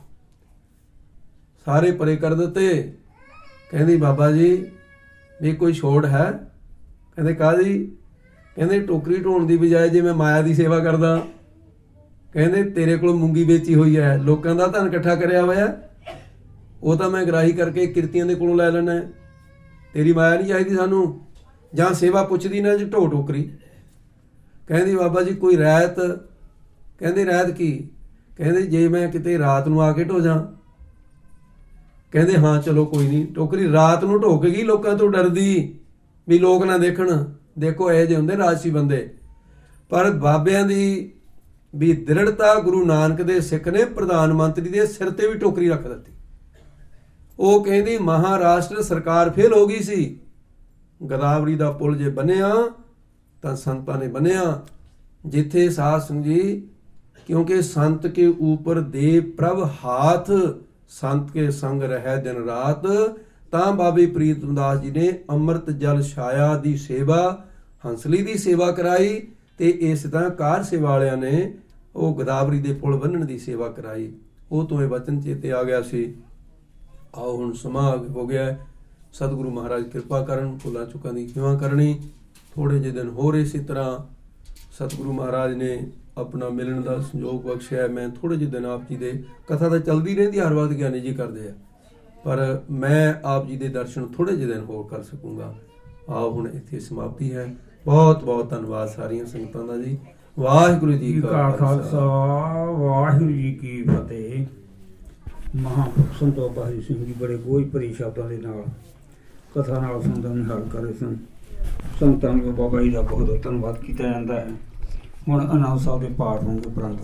ਸਾਰੇ ਪਰੇ ਕਰ ਦਿੱਤੇ। ਕਹਿੰਦੀ ਬਾਬਾ ਜੀ ਵੀ ਕੋਈ ਛੋੜ ਹੈ? ਕਹਿੰਦੇ ਕਾਹਦੀ? ਕਹਿੰਦੇ ਟੋਕਰੀ ਢੋਣ ਦੀ ਬਜਾਏ ਜੇ ਮੈਂ ਮਾਇਆ ਦੀ ਸੇਵਾ ਕਰਦਾ। ਕਹਿੰਦੇ ਤੇਰੇ ਕੋਲ ਮੂੰਗੀ ਵੇਚੀ ਹੋਈ ਹੈ, ਲੋਕਾਂ ਦਾ ਧਨ ਇਕੱਠਾ ਕਰਿਆ ਹੋਇਆ, ਉਹ ਤਾਂ ਮੈਂ ਗ੍ਰਾਹੀ ਕਰਕੇ ਕਿਰਤੀਆਂ ਦੇ ਕੋਲੋਂ ਲੈ ਲੈਣਾ। ਤੇਰੀ ਮਾਇਆ ਨਹੀਂ ਚਾਹੀਦੀ ਸਾਨੂੰ, ਜਾਂ ਸੇਵਾ ਪੁੱਛਦੀ ਨਾ ਜੀ ਢੋ ਟੋਕਰੀ। ਕਹਿੰਦੀ ਬਾਬਾ ਜੀ ਕੋਈ ਰਹਿਤ? ਕਹਿੰਦੇ ਰਹਿਤ ਕੀ? ਕਹਿੰਦੇ ਜੇ ਮੈਂ ਕਿਤੇ ਰਾਤ ਨੂੰ ਆ ਕੇ ਢੋ ਜਾ। ਕਹਿੰਦੇ ਹਾਂ ਚਲੋ ਕੋਈ ਨਹੀਂ। ਟੋਕਰੀ ਰਾਤ ਨੂੰ ਢੋਕੇਗੀ, ਲੋਕਾਂ ਤੋਂ ਡਰਦੀ ਵੀ ਲੋਕ ਨਾ ਦੇਖਣ। ਦੇਖੋ ਇਹ ਜਿਹੇ ਹੁੰਦੇ ਰਾਜਸੀ ਬੰਦੇ। ਪਰ ਬਾਬਿਆਂ ਦੀ ਵੀ ਦ੍ਰਿੜਤਾ, ਗੁਰੂ ਨਾਨਕ ਦੇ ਸਿੱਖ ਨੇ ਪ੍ਰਧਾਨ ਮੰਤਰੀ ਦੇ ਸਿਰ ਤੇ ਵੀ ਟੋਕਰੀ ਰੱਖ ਦਿੱਤੀ। ਉਹ ਕਹਿੰਦੀ ਮਹਾਰਾਸ਼ਟਰ ਸਰਕਾਰ ਫੇਲ ਹੋ ਗਈ ਸੀ, ਗੋਦਾਵਰੀ ਦਾ ਪੁਲ ਜੇ ਬਣਿਆ ਤਾਂ ਸੰਤਾਂ ਨੇ ਬਣਿਆ। ਜਿੱਥੇ ਸਾਧ ਸੰਗਤ ਜੀ, ਕਿਉਂਕਿ ਸੰਤ ਕੇ ऊपर ਦੇ ਪ੍ਰਭ ਹਾਥ, ਸੰਤ ਕੇ ਸੰਗ ਰਹਿ ਦਿਨ ਰਾਤ। ਤਾਂ ਬਾਬੇ ਪ੍ਰੀਤਮ ਦਾਸ ਜੀ ਨੇ ਅੰਮ੍ਰਿਤ ਜਲ ਛਾਇਆ ਦੀ ਸੇਵਾ, ਹੰਸਲੀ ਦੀ ਸੇਵਾ ਕਰਾਈ, ਤੇ ਇਸ ਤਰ੍ਹਾਂ ਕਾਰ ਸੇਵਾ ਵਾਲਿਆਂ ਨੇ ਉਹ ਗੋਦਾਵਰੀ ਦੇ ਪੁਲ ਬੰਨਣ ਦੀ ਸੇਵਾ ਕਰਾਈ। ਉਹ ਤੋਂ ਇਹ ਵਚਨ ਚੇਤੇ ਆ ਗਿਆ ਸੀ। ਆਓ ਹੁਣ ਸਮਾਂ ਹੋ ਗਿਆ। ਸਤਿਗੁਰੂ ਮਹਾਰਾਜ ਕਿਰਪਾ ਕਰਨ, ਭੁੱਲਾਂ ਚੁੱਕਾਂ ਦੀ ਖਿਮਾ ਕਰਨੀ। ਥੋੜੇ ਜਿਹੇ ਦਿਨ ਹੋਰ ਇਸੇ ਤਰ੍ਹਾਂ ਸਤਿਗੁਰੂ ਮਹਾਰਾਜ ਨੇ ਆਪਣਾ ਮਿਲਣ ਦਾ ਸੰਯੋਗ ਬਖਸ਼ਿਆ। ਮੈਂ ਥੋੜੇ ਜਿਹੇ ਦਿਨ ਆਪ ਜੀ ਦੇ ਕਥਾ ਤਾਂ ਚੱਲਦੀ ਰਹਿੰਦੀ, ਹਰ ਵਕਤ ਗਿਆਨੀ ਜੀ ਕਰਦੇ ਆ, ਪਰ ਮੈਂ ਆਪ ਜੀ ਦੇ ਦਰਸ਼ਨ ਥੋੜੇ ਜਿਹੇ ਦਿਨ ਹੋਰ ਕਰ ਸਕੂੰਗਾ। ਆਓ ਹੁਣ ਇੱਥੇ ਸਮਾਪਤੀ ਹੈ। ਬਹੁਤ ਬਹੁਤ ਧੰਨਵਾਦ ਸਾਰੀਆਂ ਸੰਗਤਾਂ ਦਾ ਜੀ। ਵਾਹਿਗੁਰੂ ਜੀ ਕਾ ਖਾਲਸਾ, ਵਾਹਿਗੁਰੂ ਜੀ ਕੀ ਫਤਿਹ। ਮਹਾਂਪੁਰਖ ਸੰਤ ਬਾਬਾ ਹਰੀ ਸਿੰਘ ਜੀ ਬੜੇ ਗੋਝ ਭਰੀ ਸ਼ਬਦਾਂ ਦੇ ਨਾਲ ਕਥਾ ਨਾਲ ਸੰਤਾਂ ਨੂੰ ਹੱਲ ਕਰ ਰਹੇ ਸਨ। ਸੰਤਾਂ ਨੂੰ ਬਾਬਾ ਜੀ ਦਾ ਬਹੁਤ ਬਹੁਤ ਧੰਨਵਾਦ ਕੀਤਾ ਜਾਂਦਾ ਹੈ। ਹੁਣ ਆਨੰਦ ਸਾਹਿਬ ਦੇ ਪਾਠ ਹੋਣਗੇ ਉਪਰੰਤ।